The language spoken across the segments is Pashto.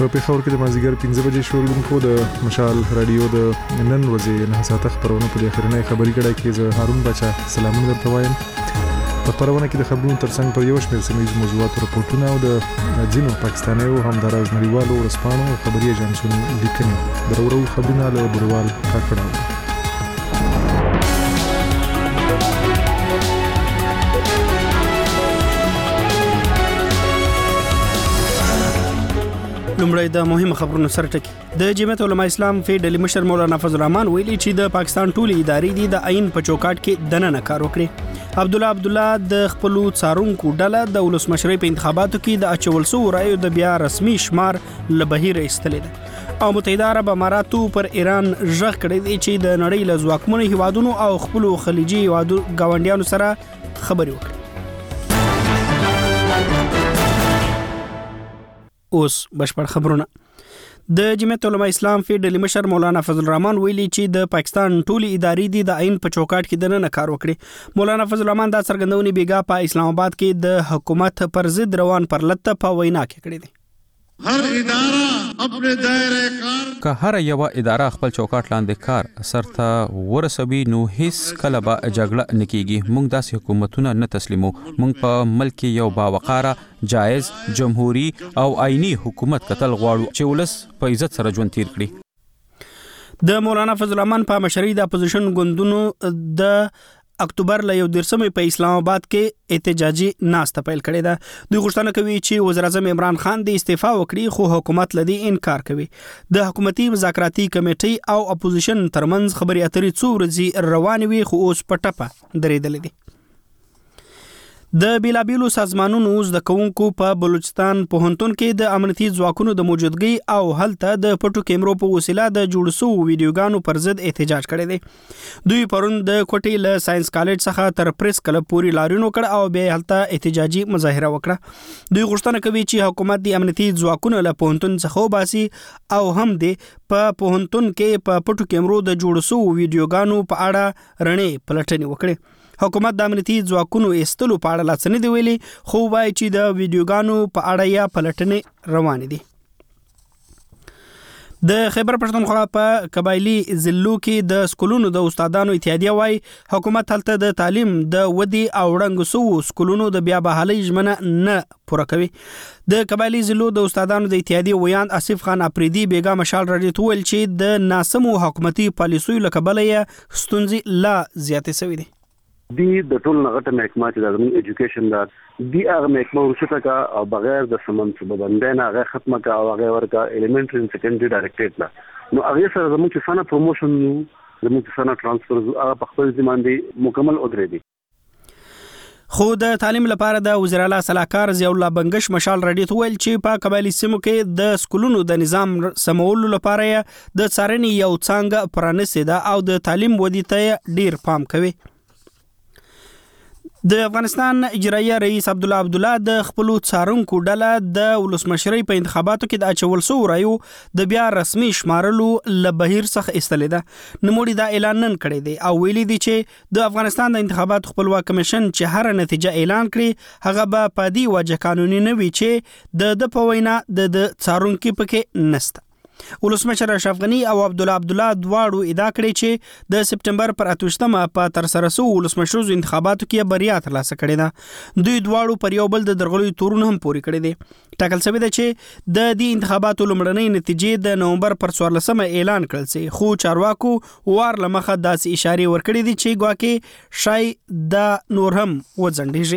په پیښور کې د مازدیګر 15 بجې شروع د مشال رادیو د نن ورځې نه ساعت خبرونه په اخرنۍ خبري کړه کې زه هارون بچا سلامونه درته وایم. په خبرونه کې د خبرونو ترڅنګ پر یو شمېر سیمه‌ییز موضوعات راپورټونه او د ځینو پاکستانیو همداراز نړیوالو ورسپانو او خبري ایجنسونو لیکنې درورو خبرونه له بروال کاکړه. لومړی د مهمه خبرونو سره ټکی. د جمعیت علماء اسلام فیډرالي مشر مولانا فضل الرحمن ویلي چې د پاکستان ټولې ادارې د عین په چوکاټ کې دننه کار وکړي. عبدالله د خپل څارونکو ډله د ولسمشرۍ په انتخاباتو کې د اچول شوو رایو د بیا رسمي شمار له بهیر ایستلې ده او متحده عرب اماراتو پر ایران ژغ کړی دی چې د نړۍ له ځواکمنو هیوادونو او خپل خلیجي ګاونډیانو سره خبرې وکړي. اوس بشپړ خبرونه. د جمعیت علماء اسلام فیډرالي مشر مولانا فضل الرحمن ویلي چې د پاکستان ټولې ادارې د عین په چوکاټ کې دننه کار وکړي. مولانا فضل الرحمن دا څرګندونې بیګا په اسلام آباد کې د حکومت پر ضد روان پرلط په وینا کې کړې دي. هر اداره خپل دایره کار که هر یو اداره خپل چوکاټ لاندې کار سرته ورسوي نو هیڅ کله به جګړه نکېږي. موږ داسې حکومتونه نه تسلیمو. موږ په ملک کې یو باوقاره جایز جمهوری او آئینی حکومت کتل غواړو چې ولس په عزت سره ژوند تیر کړي. د مولانا فضل الرحمن په مشرۍ د اپوزیشن ګوندونو د اکتوبر له 11 په اسلام آباد کې احتجاجي ناسته پیل کړې ده. دوی غوښتنه کوي چې وزیر اعظم عمران خان د استعفا وکړي خو حکومت لدی انکار کوي. د حکومتي مذاکراتي کمیټې او اپوزیشن ترمنځ خبري اترې څو ورځې روانې وي خو اوس په ټپه درېدلې دي. د بیلابیلو سازمانونو زده کوونکو په بلوچستان پوهنتون کې د امنیتي ځواکونو د موجودګۍ او هلته د پټو کیمرو په وسیله د جوړ شوو ویډیوګانو پر ضد احتجاج کړی دی. دوی پرون د کوټې له ساينس کالج څخه تر پریس کلب پورې لاریون وکړ او بیا هلته احتجاجي مظاهره وکړه. دوی غوښتنه کوي چې حکومت د امنیتي ځواکونو له پوهنتون څخه وباسي او هم د پوهنتون کې په پټو کیمرو د جوړ شوو ویډیوګانو په اړه رڼې پلټنې وکړي. حکومت د امنیتي ځواکونو ایستلو په اړه لاڅ نه دی ویلي خو وایي چې د ویډیوګانو په اړه یا پلټنې روانې دي. د خیبر پښتونخوا په قبایلی ضلعو کې د سکولونو د استادانو اتحادیه وايي حکومت هلته د تعلیم د ودی او وړاندې شوو سکولونو د بیا بحالۍ ژمنه نه پوره کوي. د قبایلی ضلعو د استادانو د اتحادیه ویاند آصف خان اپریدي بیګا مشال راډیو ته ویل چې د ناسمو حکومتي پالیسیو له کبله یې ستونزې لا زیاتې شوې دي. دی د ټول نغټه محکمه چې د ایجوکیشن دا دی هغه محکمه ورشته کا او بغیر د سمن څخه بدندین هغه ختمه کا او هغه ورکا الیمنټری اند سیکنډری ډایریکټریټ لا نو هغه سره زموږ چې سنا پروموشن زموږ سنا ترانسفر هغه په خپل ځمان دی مکمل ودرې دي. خو د تعلیم لپاره د وزیر اعلی صلاحکار ضیاء الله بنگش مشال راډیو ته ویل چې په قبایلی سیمو کې د سکولونو د نظام سمولو لپاره د څارنې یو څنګه پرانیسته ده او د تعلیم ودی ته ډیر پام کوي. د افغانستان اجرایه رئیس عبدالله د خپل څارونکو ډله د ولسمشرۍ په انتخاباتو کې د اچول شوو رایو د بیا رسمي شمارلو له بهیر څخه ایستلې ده. نوموړي دا اعلان نن کړی دی او ویلي دی چې د افغانستان د انتخاباتو خپلواک کمیشن چې هر نتیجه اعلان کړي هغه به په دې وجه قانوني نه وي چې د په وینا د څارونکو پکې نشته. ولسمشر اشرف غنی او عبدالله دواړو ادعا کړې چې د سپټمبر پر 28مه په تر سره شوو ولسمشرو انتخاباتو کې بریا ترلاسه کړې ده. دوی دواړو پر یو بل د درغلیو تورونه هم پوري کړې دي. ټاکل شوی دی چې د دې انتخاباتو لومړنۍ نتیجې د نومبر پر 14مه اعلان کړل شي خو چارواکو وار لمخه داسې اشاره ورکړې دي چې ګواکې شای دا نور هم وځنډېږي.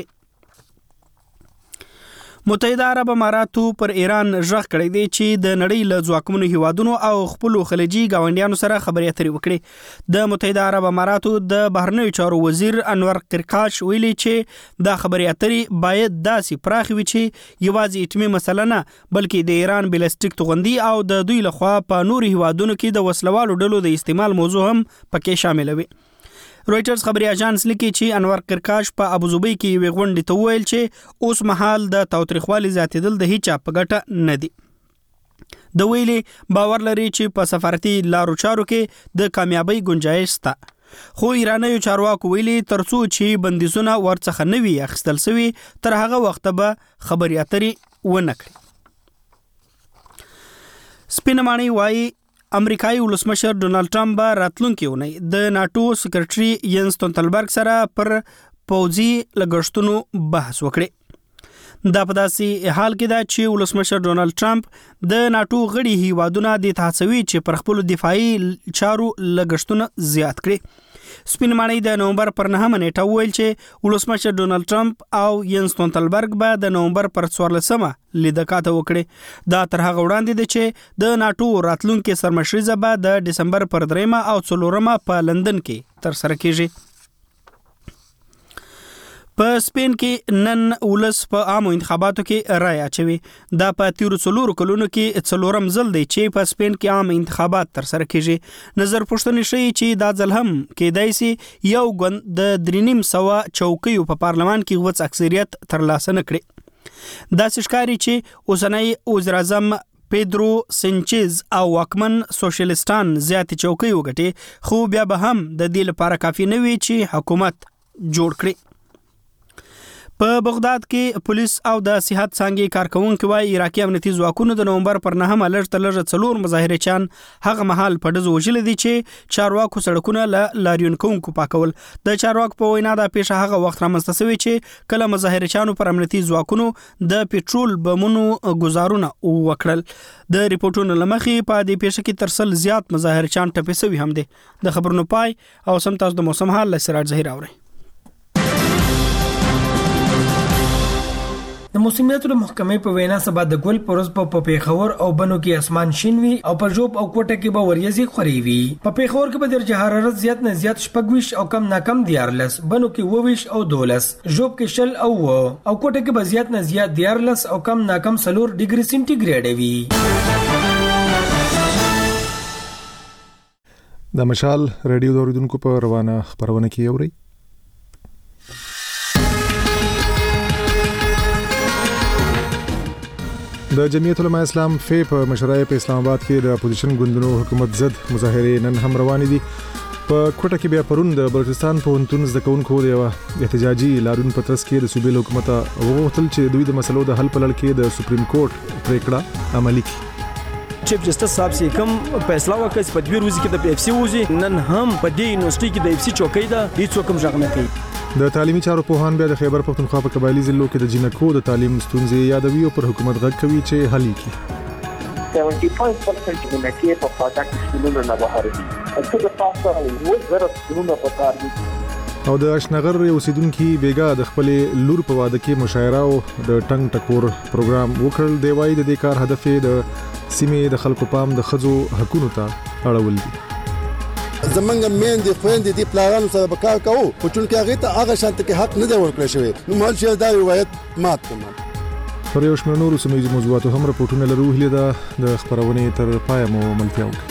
متحده عرب اماراتو پر ایران ژغ کړی دی چې د نړۍ له ځواکمنو هیوادونو او خپل خلیجي ګاونډیانو سره خبرې اترې وکړي. د متحده عرب اماراتو د بهرنیو چارو وزیر انور قرقاش ویلي چې دا خبرې اترې باید داسې پراخ وي چې یوازې اتمی مسله نه بلکې د ایران بلستیک توغندي او د دوی لخوا په نورو هیوادونو کې د وسلوالو ډلو د استعمال موضوع هم پکې شامل وي. رويټرز خبري اژانس لیکي چې انور قرقاش په ابوظبي کې وی غونډه ته ویل چې اوس مهال د تاوتریخوالي زیاتېدل د هیڅ په ګټه نه دي. د ویلي باور لري چې په سفارتي لارو چارو کې د کامیابی گنجائش شته. خو ایرانیو چارواکو ویلي ترڅو چې بندیزونه ورڅخه نه وي اخیستل شوي تر هغه وخت به خبري اترې ونه کړي. سپینمانی وایي امریکایي ولسمشر ډونالد ټرمپ به راتلونکي اونۍ د ناتو سکرټري ینس ستولتنبرګ سره پر پوځي لګښتونو بحث وکړي. دا په داسې حال کې ده چې ولسمشر ډونالد ټرمپ د ناتو غړي هیوادونه د هڅوي چې پر خپل دفاعي چارو لګښتونه زیات کړي. سپینمانی د نومبر پر 9 نیټه ویل چې ولسمشر ډونالد ټرمپ او ینس ستولتنبرګ به د نومبر پر 14 لیدکاته وکړي. دا تر هغه وړاندې ده چې د ناتو راتلونکي سرمشري به د دسمبر پر 3 او 4 په لندن کې تر سره کیږي. په سپین کې نن ولس په عامو انتخاباتو کې رائے اچوي. دا په 13 کلونو کې 4م ځل دی چې په سپین کې عام انتخابات تر سره کیږي. نظر پوښتنې شي چې دا ځل هم کېدای شي یو ګوند د 3.5 چوکیو په پارلمان کې غوڅ اکثریت ترلاسه نکړي. دا ښکاري چې اوسنۍ وزیر اعظم پیدرو سنچز او واکمن سوشلیستان زیات چوکۍ وګټي، خو بیا به هم د دې لپاره کافي نه وي چې حکومت جوړ کړي. په بغداد کې پولیس او د صحت څانګې کارکونکو وايي عراقي امنیتي ځواکونو د نومبر پر 9 لږ تر لږه 4 مظاهرچیان هغه مهال په ډزو وژل دي چې چارواکو سړکونه لاریون کوونکو پاکول. د چارواکو په وینا دا پیښه هغه وخت رامنځته شوې چې کله مظاهرچیانو پر امنیتي ځواکونو د پېټرول بمونو گزارونه وکړل. د ریپورتونو لمخې په دې پیښه کې تر 100 زیات مظاهرچیان ټپي شوي هم دي. د خبرونو پای او سم تاسو د موسم حال سراج ظهیر اوري. د موسمیاتو د محکمې په وینا سبا د ګل پروز په پیښور او بنو کې اسمان شین وي او په جوب او کوټه کې به وریځي خوري وي. په پیښور کې به درجه حرارت زیات نه زیات 26 او کم نه کم 14، بنو کې 22 او 12، جوب کې 0 او کوټه کې به زیات نه زیات 14 او کم نه کم 4 ډیګري سنټیګریډ وي. د مشال رادیو دوریدونکو په روانه خبرونه کې اوري. د جمعیت علماء اسلام فی په مشرۍ په اسلام آباد کې د اپوزیشن ګوندونو حکومت ضد مظاهره نن هم روانې دي. په کوټه کې بیا پرون د بلوچستان پوهنتون زده کوونکو د احتجاجي لاریون په ترڅ کې د صوبې حکومت وغوښتل چې دوی د مسلو د حل په لړ کې د سپریم کورټ پریکړه عملي کړي. چیف جسټس صاحب سي کوم فیصله وکړي په دوی روزي کې د پی اف سی وزي نن هم په دې یونیورسيټي کې د اف سی چوکۍ ده هیڅ کوم ځای نه کوي. د تعلیمي چارو پوهان بیا د خیبر پختونخوا په قبایلی ضلعو کې د جنکو د تعلیم ستونزې یادوي او پر حکومت غږ کوي چې حل کړي. 75% جنکې په فاټا کې سکولونو نه بهر دي. څه د تاسو وزارت سکولونو په کار دي. او د اشنغر اوسیدونکو بیګا د خپل لور په واده کې مشاعره او د ټنګ ټکور پروګرام وکړل. دی وايي د دې کار هدف د سیمې د خلکو پام د خځو حقوقو ته اړول دي. زمونږ مین دي خويندې دي پلانونو سره به کار کوو خو چونکې هغه ته هغه شانت کې حق نه دی ورکړل شوی نو مال شي دا روایت مات کړم. پر یو شمېر نورو سیمه موضوعاتو هم راپورټونه لرو. هله د خبرونه تر پای مو ملتیا وکړه.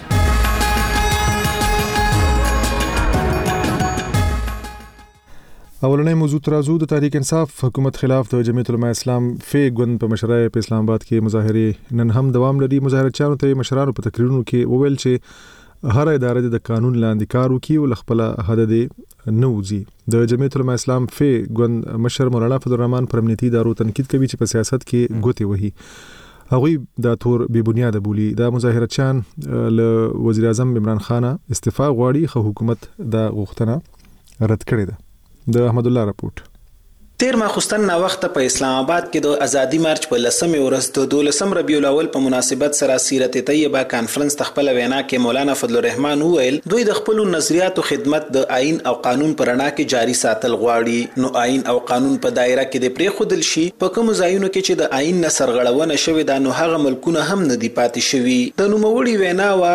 اولنې موضوع ترازو د تحریک انصاف حکومت خلاف د جمعیت علماء اسلام فی ګوند په مشرۍ په اسلام آباد کې مظاهره نن هم دوام لري. مظاهرچیانو ته مشرانو په تقریرونو کې وویل چې هر اداره د قانون لاندې کار وکړي او خپل حد نه وځي. د جمعیت علماء اسلام فی ګوند مشر مولانا فضل الرحمن پر امنیتي ادارو تنقید کوي چې په سیاست کې ګوتې وهي. هغوی دا تور بے بنیاد بولی. دا مظاهرچیان له وزیر اعظم عمران خان استعفا غواړي خو حکومت دا غوښتنه رد کړې ده. د احمد الله رپورټ. تیر ماخوستن نا وخت په اسلام آباد کې د ازادي مارچ په 10مې ورځ د 12 ربیع الاول په مناسبت سره سیرت طیبه کانفرنس تخپل وینا کې مولانا فضل الرحمن وویل دوی د خپل نظریاتو خدمت د آئین او قانون پر رڼا کې جاری ساتل غواړي. نو آئین او قانون په دایره کې د پرې خودل شي په کوم ځایونو کې چې د آئین نه سرغړونه شوې ده نو هغه ملکونه هم نه دی پاتې شوي. د نوموړي وینا وا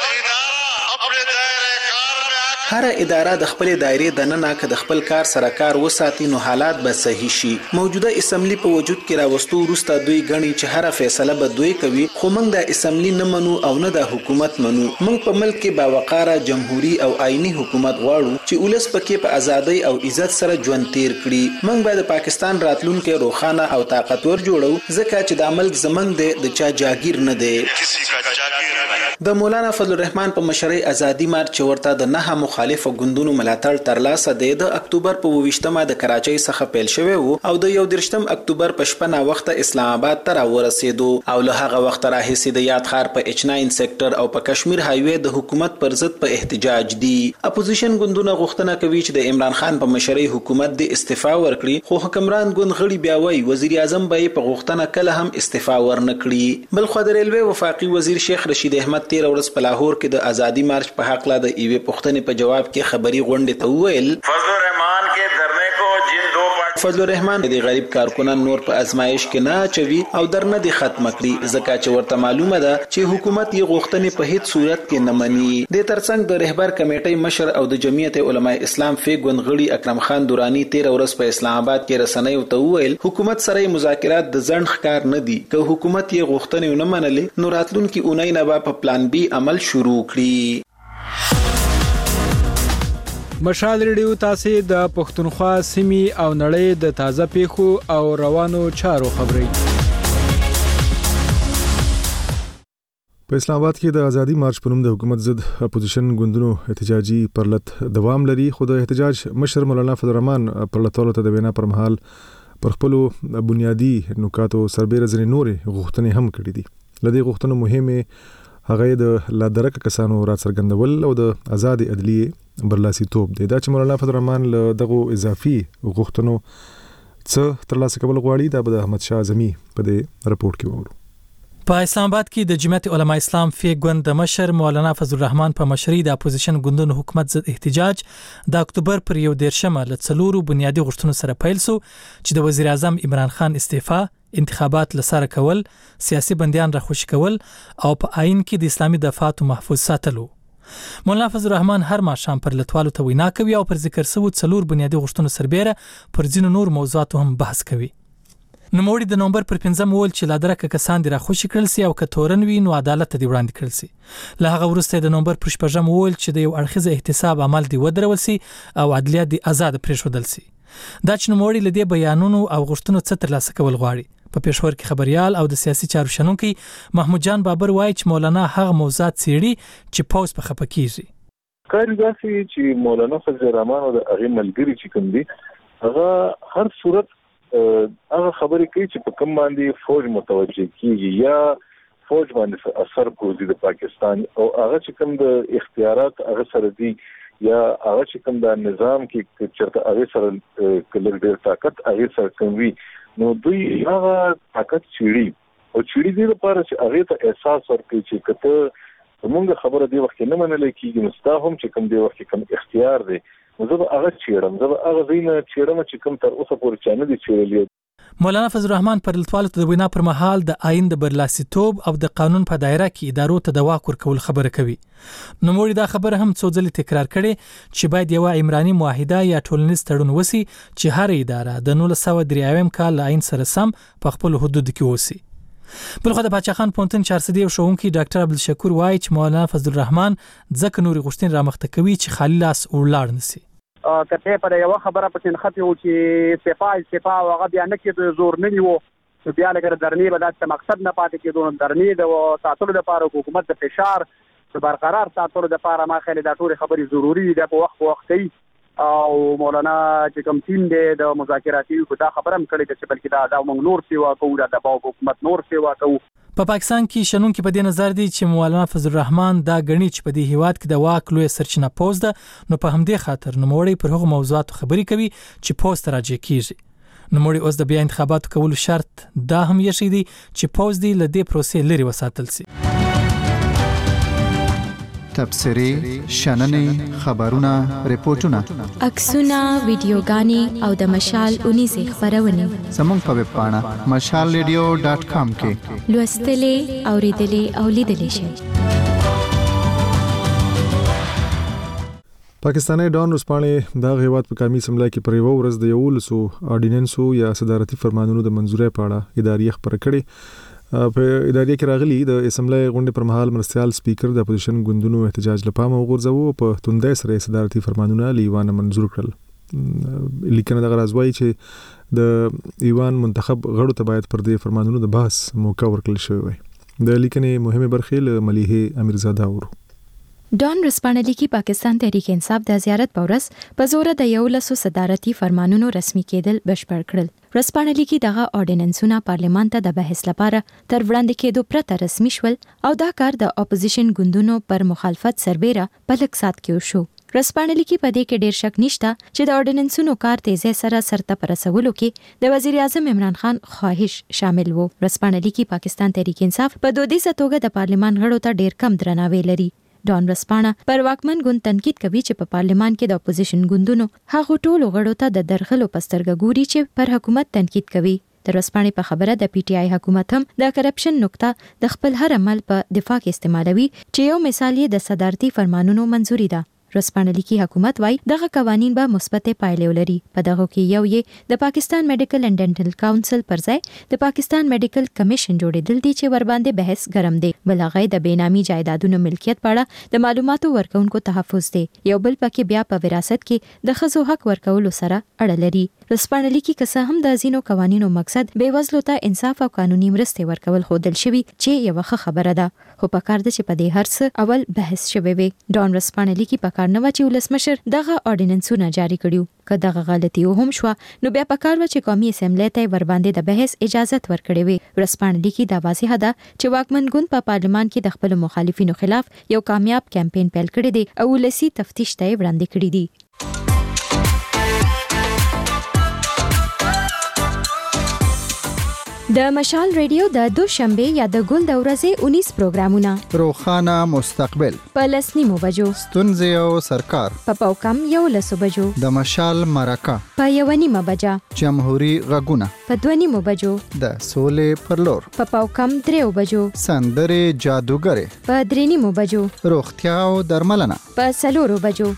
هر اداره د خپل دایره د ننه کې د خپل کار سره کار وساتي نو حالات به صحیح شي. موجوده اسمبلی په وجود کې راوستو وروسته دوی غني چې هر فیصله به دوی کوي خو موږ د اسمبلی نه منو او نه د حکومت منو. موږ په ملک کې باوقاره جمهوریت او آئینی حکومت غواړو چې ولس پکې په ازادۍ او عزت سره ژوند تیر کړي. موږ به د پاکستان راتلونکي روښانه او طاقتور جوړو ځکه چې د ملک زمنګ د چا جاگیر نه دی. د مولانا فضل الرحمن په مشرۍ ازادي مارچ ورته د 9 مخالف ګوندونو ملاتړ ترلاسه دی د اکتوبر په 28مه د کراچۍ څخه پیل شوی وو او د 31 اکتوبر په شپه نا وخت اسلام آباد ته ورسېدو او له هغه وخت راهیسې د یاد ښار په H9 سېکټر او په کشمیر هایوي د حکومت پر ضد په احتجاج دي. اپوزیشن ګوندونه غوښتنه کوي چې د عمران خان په مشرۍ حکومت د استعفا ورکړي خو حکمران ګوند غړي بیا وایي وزیر اعظم به په غوښتنه کله هم استعفا ورنکړي. بل خو د ریلوي وفاقي وزیر شیخ رشید احمد 13 ورځ په لاهور کې د ازادي مارچ په حق لا د ایوې پښتنې په جواب کې خبري غونډه ته وویل فضل الرحمن के धरने को जिन दो فضل الرحمن د غریب کارکنان نور په ازمایش کې نه چوي او درنه دي ختم کړي ځکه چې ورته معلومه ده چې حکومت یې غوښتنې په هیڅ صورت کې نه مني. د ترڅنګ د رهبر کمیټې مشر او د جمعیت علماء اسلام فیګون غړي اکرم خان دورانی 13 ورځ په اسلام آباد کې رسنۍ ته وویل حکومت سره مذاکرات د ځند ښکار نه دي که حکومت یې غوښتنې نه منلې نو راتلونکي اونۍ نه په پلان بي عمل شروع کړي. مشال ریډیو تاسو د پښتونخوا سیمې او نړۍ د تازه پیښو او روانو چارو خبري په اسلام آباد کې د ازادي مارچ په نوم د حکومت ضد اپوزیشن ګوندونو احتجاجي پرلط دوام لري خو د احتجاج مشر مولانا فضل الرحمن پرلطولو ته د وینا پر مهال پر خپل بنیادی نکاتو سربېره ځینې نورې غوښتنې هم کړې دي. لدې غوښتنو مهمه هغه د لادرک کسانو را څرګندول او د آزاد عدلیه برلاسي توپ دی. دا چې مولانا فضل الرحمن له دغه اضافي غوښتنو څه ترلاسه کول غواړي دا به د احمد شاه اعظمي په دې رپورت کې وورو. په اسلام آباد کې د جمعیت علماء اسلام فیګون د مشر مولانا فضل الرحمن په مشرۍ د اپوزیشن ګوندونو حکومت ضد احتجاج د اکتوبر پر 14مه له څلورو بنیادی غوښتنو سره پیل شو چې د وزیر اعظم عمران خان استعفا، انتخابات لساره کول، سیاسي بندیان راخوشي کول او په آئین کې د اسلامي دفاعاتو محفوظ ساتلو. مولانا فضل الرحمن هر ماښام پر لټوالو ته وینا کوي او پر ذکر شوو څلور بنیادی غوښتنو سربېره پر ځینو نور موضوعاتو هم بحث کوي. نوموړي د نومبر پر 15 ویل چې لادرکه کسان دي راخوشي کړل سي او کتورن وي نو عدالت ته دی وړاندې کړل سي. له هغه وروسته د نومبر پر 15 ویل چې د یو اړخیزه احتساب عمل دی ودرول سي او عدلیه دی آزاد پرېښودل سي. دا چې نوموړي لدې بیانونو او غوښتنو څخه ترلاسه کول غواړي. په پېښور کې خبريال او د سیاسي چارو شنونکي محمود جان بابر وایي چې مولانا هغه موضوعات څېړي چې پوز په خپه کیږي. کار داسې چې مولانا فضل الرحمن او د هغه ملګري چې کوم دي هغه هر صورت هغه خبرې کوي چې په کوم باندې فوج متوجه کیږي یا فوج باندې اثر کوي د پاکستان او هغه چې کوم د اختیارات هغه سره دي یا هغه چې کوم د نظام کې چرته هغه سره کلر ډیر طاقت هغه سره کوي نو دوی هغه طاقت چيړي او چيړي دې لپاره چې هغه ته احساس ورکړي چې کته موږ خبره دی وخت نه منل کېږي مستهم چې کوم دی وخت کوم اختیار دی زه به هغه چیرم زه به هغه زینه چیرم چې کوم تر اوسه پورې چانه دي چیرلی. مولانا فضل الرحمن پر لټوالو ته د وینا پر مهال د آئین د برلاسي توب او د قانون په دایره کې ادارو ته د واک ورکول خبره کوي. نوموړي دا خبره هم څو ځلې تکرار کړي چې باید یو عمراني معاهده یا ټولنیز تړون وسی چې هر اداره د 1993 کال آئین سره سم په خپل حدود کې وسی. بلخو د باچا خان پونتن چارسدي او شونکي ډاکټر عبدالشکور وایي چې مولانا فضل الرحمن ځکه نوري غوښتنې رامخته کوي چې خالي لاس ولاړ نسی. کته پر یو خبره پکې نخته و چې استعفا هغه بیا نه کې زور نه نیو بیا لګره درنی به د مقصد نه پاتې کېدون درنی د ساتلو لپاره حکومت د فشار برقرار ساتلو لپاره ما خېل د ټول خبري ضروری ده په وخت او مولانا چې کوم ټیم دی د مذاکراتي کو دا خبره هم کړې چې بلکې دا موږ نور سیوا کوو د دباو حکومت نور سیوا کوو. په پاکستان کې شنونکو په دې نظر دي چې مولانا فضل الرحمن دا غني چې په دې هیواد کې د واک لوی سرچینه پوز ده نو په همدې خاطر نوموړي پر هغه موضوعات خبري کوي چې پوز تراجع کیږي. نوموړي اوس د بیا انتخاباتو کولو شرط دا هم یې دي چې پوز دی له دې پروسې لري وساتل سي. تبصرې، شننې، خبرونه، ریپورتونه، عکسونه، ویډیوګانې او د مشال 19 خبرونه زموږ په ویب پاڼه mashalradio.com کې لوستلې، اوریدلې او لیدلې شئ. پاکستاني ډان رسپانې د هیواد په قومي اسمبلی کې پر یو ورځ د 11 اورډیننسو یا صدارتي فرمانونو د منځورۍ په اړه اداري خبره کړې. په ادارې کې راغلي د اسمبلی غونډې پر مهال مرستيال سپیکر د اپوزیشن ګوندونو احتجاج لپاره وغورځو په توندې سره صدارتي فرمانونه لیوان منظور کړل. لیکنه د غرض وایي چې د ایوان منتخب غړو ته باید پر دې فرمانونو د بحث موقع ورکړل شوی وي. د لیکنې مهمه برخه له مليحه امیرزاده اورو. ډان رسپانلی کی پاکستان تحریک انصاف د زیارت پورس په زور د 11 صدارتي فرمانونو رسمي کېدل بشپړ کړل. رسپانلی کی دغه اورډیننسونه پارلیمان ته د بحث لپاره تر وړاندې کېدو پرته رسمي شول او دا کار د اپوزیشن ګوندونو پر مخالفت سربېره په لږ سات کې وشو. رسپانلی کی په دې کې ډېر شک نشته چې د اورډیننسونو کار تیزه سره سرته پرسولو کې د وزیر اعظم عمران خان خواهش شامل وو. رسپانلی کی پاکستان تحریک انصاف په دودیزه توګه د پارلیمان غړو ته ډېر کم درناوی لري. ډان رسپانه پر واکمن ګوند تنقید کوي چې په پارلیمان کې د اپوزیشن ګوندونو هغه ټولو غړو ته د درغلو پسترګه ګوري چې پر حکومت تنقید کوي. د رسپانې په خبره د پی ټی آی حکومت هم د کرپشن نقطه د خپل هر عمل په دفاع کې استعمالوي چې یو مثال یې د صدارتي فرمانونو منزوري ده. رسپانلی کی حکومت وای دغه قوانین به مثبت پایلې ولري. په دغه کې یو یې د پاکستان میډیکل اینڈ ډینټل کونسل پر ځای د پاکستان میډیکل کمیشن جوړېدل دي چې ور باندې بحث ګرم دی. بل هغه د بېنامي جایدادونو ملکیت په اړه د معلوماتو ورکونکو تحفظ دی. یو بل پکې بیا په وراثت کې د ښځو حق ورکولو سره اړه لري. رسپانلی کی کسه هم د ځینو قوانینو مقصد بیوزلو ته انصاف او قانوني مرستې ورکول خودل شوی چې یو ښه خبره ده، خو په کار ده چې په دې هرڅ اول بحث شوی وي. ډان رسپانلی کی په کار نه و چې ولسمشر دغه اورډیننسونه جاری کړیو. که دغه غلطي هم شو نو بیا په کار و چې قومي اسمبلی ته ور باندې د بحث اجازه ورکړي وي. رسپانلی کی دا واضح ده چې واکمن ګوند په پارلیمان کې د خپل مخالفینو خلاف یو کامیاب کمپاین پیل کړی دی او ولسی تفتیش ته وړاندې کړی دی. د مشال ریډیو د دوشنبه یا د ګل د ورځې 19 پروګرامونه: روخانه مستقبل، په لسنیمو بجو، ستونزې او سرکار، په پاوکم یو لسو بجو، د مشال مرکه، په یونیمه بجا، جمهوریت غږونه، په دونیمو بجو، د سولې پر لور، په پاوکم دریو بجو، سندرې جادوګرې، په درینیمو بجو، روغتیا او درملنه، په سلورو بجو.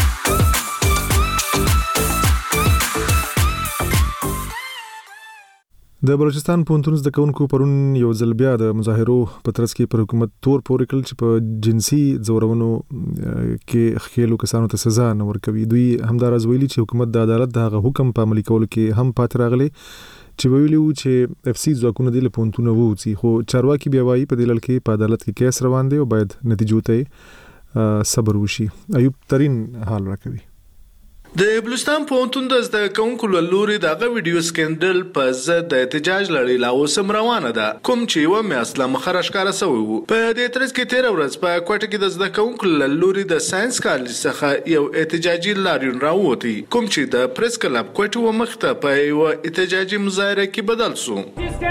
د بلوچستان پوهنتون زده کوونکو پرون یو ځل بیا د مظاهرو په ترڅ کې پر حکومت تور پورې کړل چې په جنسي ځورونو کې خېلو کسانو ته سزا نه ورکوي. دوی همداراز ویلي چې حکومت د عدالت د هغه حکم په عملي کولو کې هم پاتې راغلی چې ویلي وو چې اف سی ځواکونه د پوهنتون ووځي، خو چارواکي بیا وایي په دې لړ کې په عدالت کې کیس روان دی او باید نتیجو ته صبر وشي. ایوب ترين حال راکوي. د بلوچستان پوهنتون د زده کوونکو له لوري دغه ویډیو سکینډل په ضد د احتجاج لړۍ لا اوس هم روانه ده، کوم چې یوه میاشت له مخه راښکاره سوی وو. په دې ترڅ کې تېره ورځ په کوټه کې د زده کوونکو له لوري د ساینس کالج څخه یو احتجاجي لاریون راووتی، کوم چې د پریس کلب کوټې و مخ ته په یوه احتجاجي مظاهره کې بدل سو.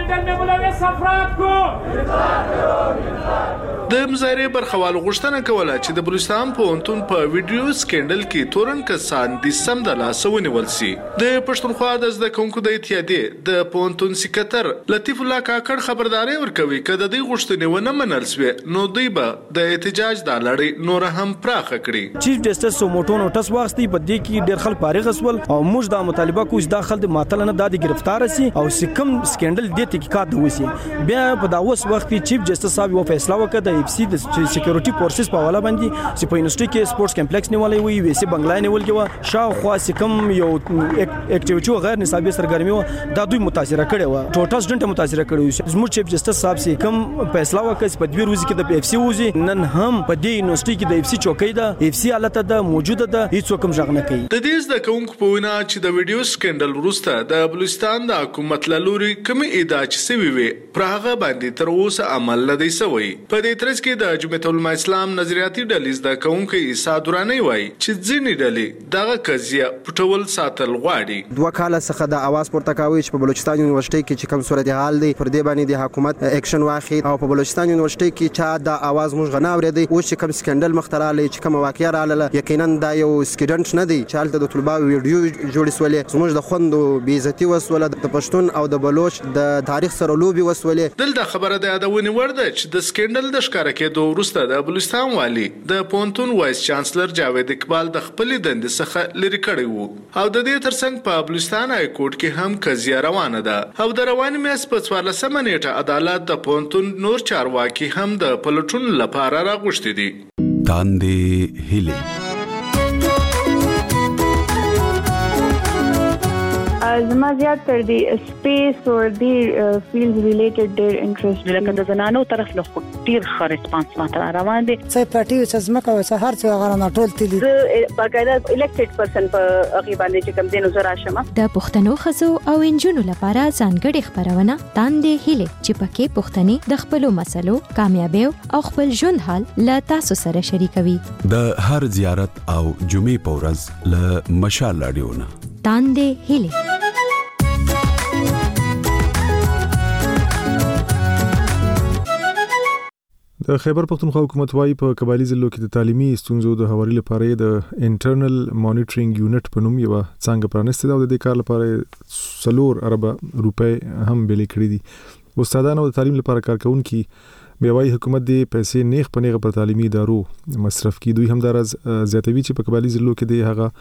د مظاهرې برخوالو غوښتنه کوله چې د بلوچستان پوهنتون په ویډیو سکینډل کې تورن کسان د سم د لاسه ونیول سي. د پښتونخوا د زده کوونکو د اتحادیې د پوهنتون سکرټر لطیف الله کاکړ خبرداري ورکوي که د دې غوښتنې ونه منل سوې نو دوی به د احتجاج د لړۍ نور هم پراخه کړي. چیف جسټس سوموټو نوټس واغستی په دې کې ډېر خلک فارغ اسول او موږ دا مطالبه کوو چې دا خلک ماتل نه د گرفتار سي او سکم سکینډل د تحقیقات وسی. بیا په دا اوس وخت کې چیف جسټس صاحب یو فیصله وکړه د اف سی د سکیورټي فورسز په حواله باندې چې په یونیورسيټي کې سپورتس کمپلیکس نیولې وي، وی سی بنگلا نیول کې شاوخوا سکم یو اکټیویټي او غیر نصابي سرګرمي و دا دوی متاثر کړي و، ټوټل سټوډنټ متاثر کړي و. زموږ چیف جسټس صاحب سي کوم فیصله وکړ په 2 ورځې کې د اف سی وځي، نن هم په دې یونیورسيټي کې د اف سی چوکۍ ده، اف سی حالت ده موجوده ده، هیڅ کوم ژغ نه کوي. د دې زده کوونکو په وینا چې د ویډیو سکینډل وروسته د بلوچستان د حکومت له لوري کومې ادعا چې سوي وي پر هغه باندې تر اوسه عمل نه دی سوی. په دې ترڅ کې د جمعیت العلماء اسلام نظریاتي ډلې زده کوونکي عیسی دوراني وایي چې ځینې ډلې دغه قضیه پټول ساتل غواړي. 2 کاله څخه د اواز پورته کوي چې په بلوچستان یونیورسيټي کې چې کوم صورتحال دی پر دې باندې د حکومت اکشن واخلي او په بلوچستان یونیورسيټي کې چې د اواز موږ غنا اورېدي او چې کوم سکندل مختراله چې کوم واقعیا رااله یقینا دا یو سټوډنټ نه دی چې حالت د طلباو ویډیو جوړ سولې زموږ د خوندو بې عزتي وسوله د پښتون او د بلوچ د تاریخ سره لوبي وسولې. دلته خبره د یادونې وړ ده چې د سکندل د ښکاره کېدو وروسته د بلوچستان والي د پوهنتون وایس چانسلر جاوید اقبال د خپلې دندې څخه لرې کړی وو او د دې ترڅنګ په بلوچستان های کورټ کې هم قضیه روانه ده او د روانې میاشتې په 14 نیټه عدالت د پوهنتون نور چارواکي هم د پلټون لپاره راغوښتي دي. تاندې هیلې زما زیات تر دی سپیس او دی فیلډ ریلیټډ ډیر انټرست لکه د زنانو طرف له ډیر ښه ریسپانس ماته روان دي څه پټي څه زمکه او څه هر څه غره نه ټول تلي باقاعده الیکټډ پرسن په هغه باندې چې کوم دینو زرا شمه د پښتنو خزو او انجونو لپاره ځانګړي خبرونه تاندې هله چې پکې پښتني د خپل مسلو کامیابی او خپل ژوند حال لا تاسو سره شریکوي د هر زیارت او جمعې په ورځ له مشال رادیو نه تاندې هله د خیبر پختونخوا حکومت وايي په قبایلی ضلعو کې د تعلیمي ستونزو د هواري لپاره د انټرنل مانیټرینګ یونټ په نوم یو څنګه پرانستې ده او د دې کار لپاره 4 ارب روپۍ هم بلې کړې دي استادانو د تعلیم لپاره کارکونکي بیا وايي حکومت دې پیسې نیغ په نیغ پر تعلیمي ادارو مصرف کړي دوی هم دراز زیاتوي چې په قبایلی ضلعو کې د هغه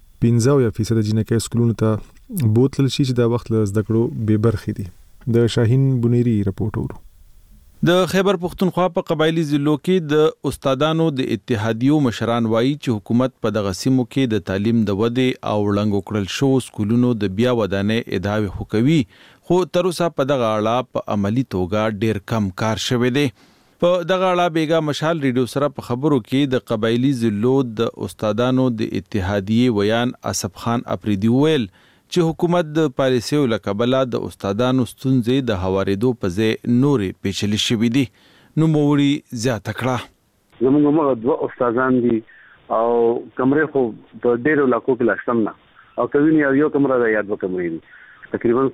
15% جنکې سکولونو ته بوتل شي چې د وخت له زده کړو به برخې دي د شاهین بنيري رپورټ ورو د خیبر پختونخوا په قبایلی ضلعو کې د استادانو د اتحادیو مشران وایي چې حکومت په دغه سیمو کې د تعلیم د ودې او وړاندې کړل شو سکولونو د بیا ودانې ادعاوې خوکوي خو تر اوسه په دغه اړه په عملی توګه ډیر کم کار شوی دی په دغه اړه بیګا مشال ریډیو سره په خبرو کې د قبایلی ضلعو د استادانو د اتحادیې ویان اسف خان افریدي ویل چې حکومت د پالیسیو لکبله د استادانو ستونزې د هوارېدو په ځای نورې پیچلې شوې دي نو موري زیاته کړه زموږ موږ دوه استادان دي او کمرې خو د ډېرو علاقو کې لاشتم نه او کوي یو کمره د یاد وکمرې دي تقریبا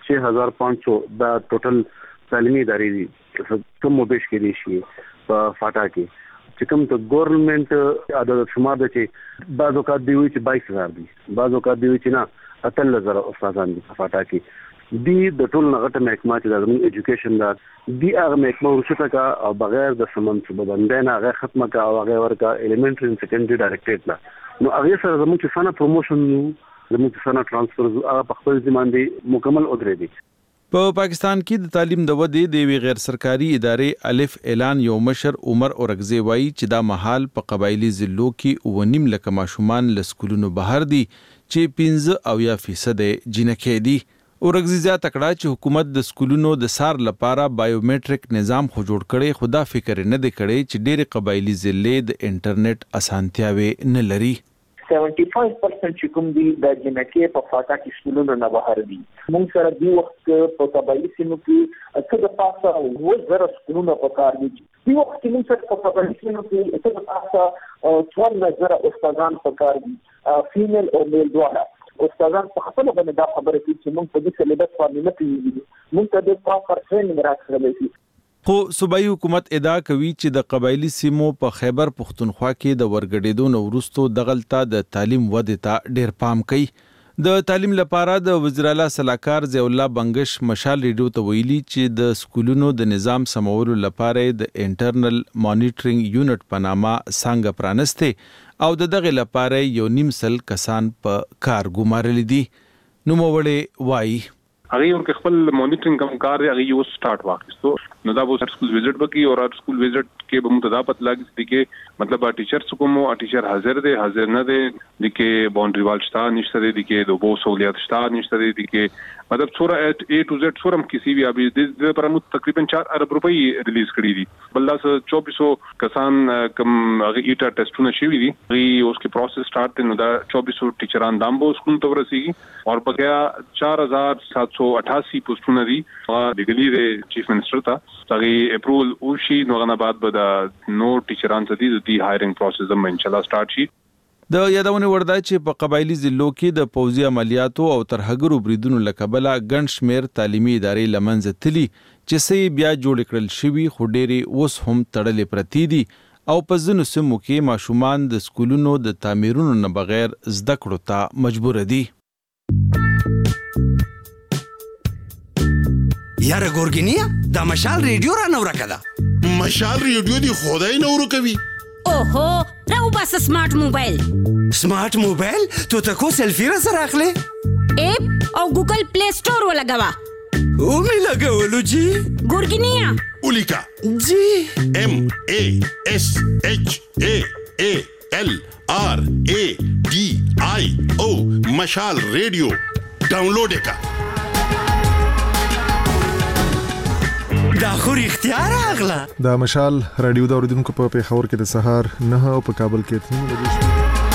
6500 دا ټوټل تعلیمي ادارې دي کوم مبیش کې دي شي په فاټا کې چې کوم ته ګورنمنت عدد شمار دي چې بعض اوقات دی چې 22000 دي بعض اوقات دی چې نه اتل زره استادان دي فاټا کې دی د ټول نغټه محکمه چې د زموږ ایجوکیشن دا دی هغه محکمه ورشته کا او بغیر د سمن سببندنه هغه ختمه کا او هغه ورکا الیمنټری اند سیکنډری ډایریکټریټ لا نو هغه سره زموږ چې سنا پروموشن زموږ چې سنا ټرانسفر هغه په خپل ځمان دي مکمل ودرې دي په پاکستان کې د تعلیم د ودې د وی غیر سرکاري ادارې الف اعلان یو مشر عمر اورغزی وایي چې دا محل په قبایلی ضلعو کې 9.5 لک ماشومان له سکولونو بهر دي چې 15% جنکې دي اورغزی زیاته کړه چې حکومت د سکولونو د سار لپاره بایومټریک نظام خو جوړ کړي خدا فکر نه دی کړي چې ډېر قبایلی ضلع د انټرنیټ اسانتیاوي نه لري 75% چې کوم دي د جنکې په فاټا کې سکولونو نه بهر دي موږ سره دی وخت په قبایلی سیمو کې څه د پاسه و زره سکولونو په کار دي دی وخت کې موږ سره په قبایلی سیمو کې څه د پاسه 14 زره استادان په کار دي فیمیل او میل دواړه استادان په خپل باندې دا خبره کوي چې موږ په دې سلیبس باندې نه پیږي موږ ته د پراپر ټریننګ راکړل شي خو صوبایي حکومت ادعا کوي چې د قبایلی سیمو په خیبر پختونخوا کې د ورګډېدو نو وروسته دغلطه د تعلیم ودې ته ډېر پام کوي د تعلیم لپاره د وزیر اعلی صلاحکار ضیاء الله بنگش مشال ریډیو ته ویلي چې د سکولونو د نظام سمولو لپاره د انټرنل مانیټرینګ یونټ په نامه څنګه پرانسته او دغه لپاره 1.5 کسان په کار ګمارل دي نو موړې وایي هغه ورکه خپل مانیټرینګ کوم کار دی هغه یو سٹارټ واخیستو نو دا به سکول وزټ وکي او سکول وزټ کې به متدا پته لګي چې مطلب ټیچر کوم ټیچر حاضر دی حاضر نه دی د کې باونډري وال شتا نشته دی کې د بو سہولیت شتا نشته دی کې مطلب څوره A to Z څورم کسی بھی ابي د پرمو تقریبا 4 ارب روپۍ ریلیز کړی دي بلدا 2400 کسان کم هغه ایټا ټیسټونه شوی دي هغه اوس کې پروسس سٹارټ نو دا 2400 ټیچران دامبو سکول ته ورسیږي او بقیا 4788 پوسټونه دي د ګلی چیف منسٹر ته هغه اپروول او شي نو غنه بعد به د نو ټیچران ته دي هایرینګ پروسس هم ان شاء الله سٹارټ شي د یادونه وردا چې په قبایلی ضلعو کې د پوځي عملیاتو او ترهګرو بریدونو لکبله ګڼ شمیر تعلیمي ادارې لمنځه تلي چې سې بیا جوړ کړل شوی خو ډېری اوس هم تړلې پرتی دي او په ځینو سیمو کې ماشومان د سکولونو د تعمیرونو نه بغیر زده کړو ته مجبور دي یاره ګورګینیا دا مشال ریډیو را نو راکړه مشال ریډیو دی خدای نو ورکوي اوهو راو بس سمارټ موبایل سمارټ موبایل تو تکو سیلفی را سره اخلي اپ او ګوګل پلی سٹور ولګوا او می لګولو جی ګورګینیا اولیکا جی MASHALRADIO مشال ریډیو ډاونلوډ کا دا خو اختیار اغلا د مشال رادیو د اوریدونکو په پیښور کې د سهار 9 او په کابل کې 3 بجې شوه.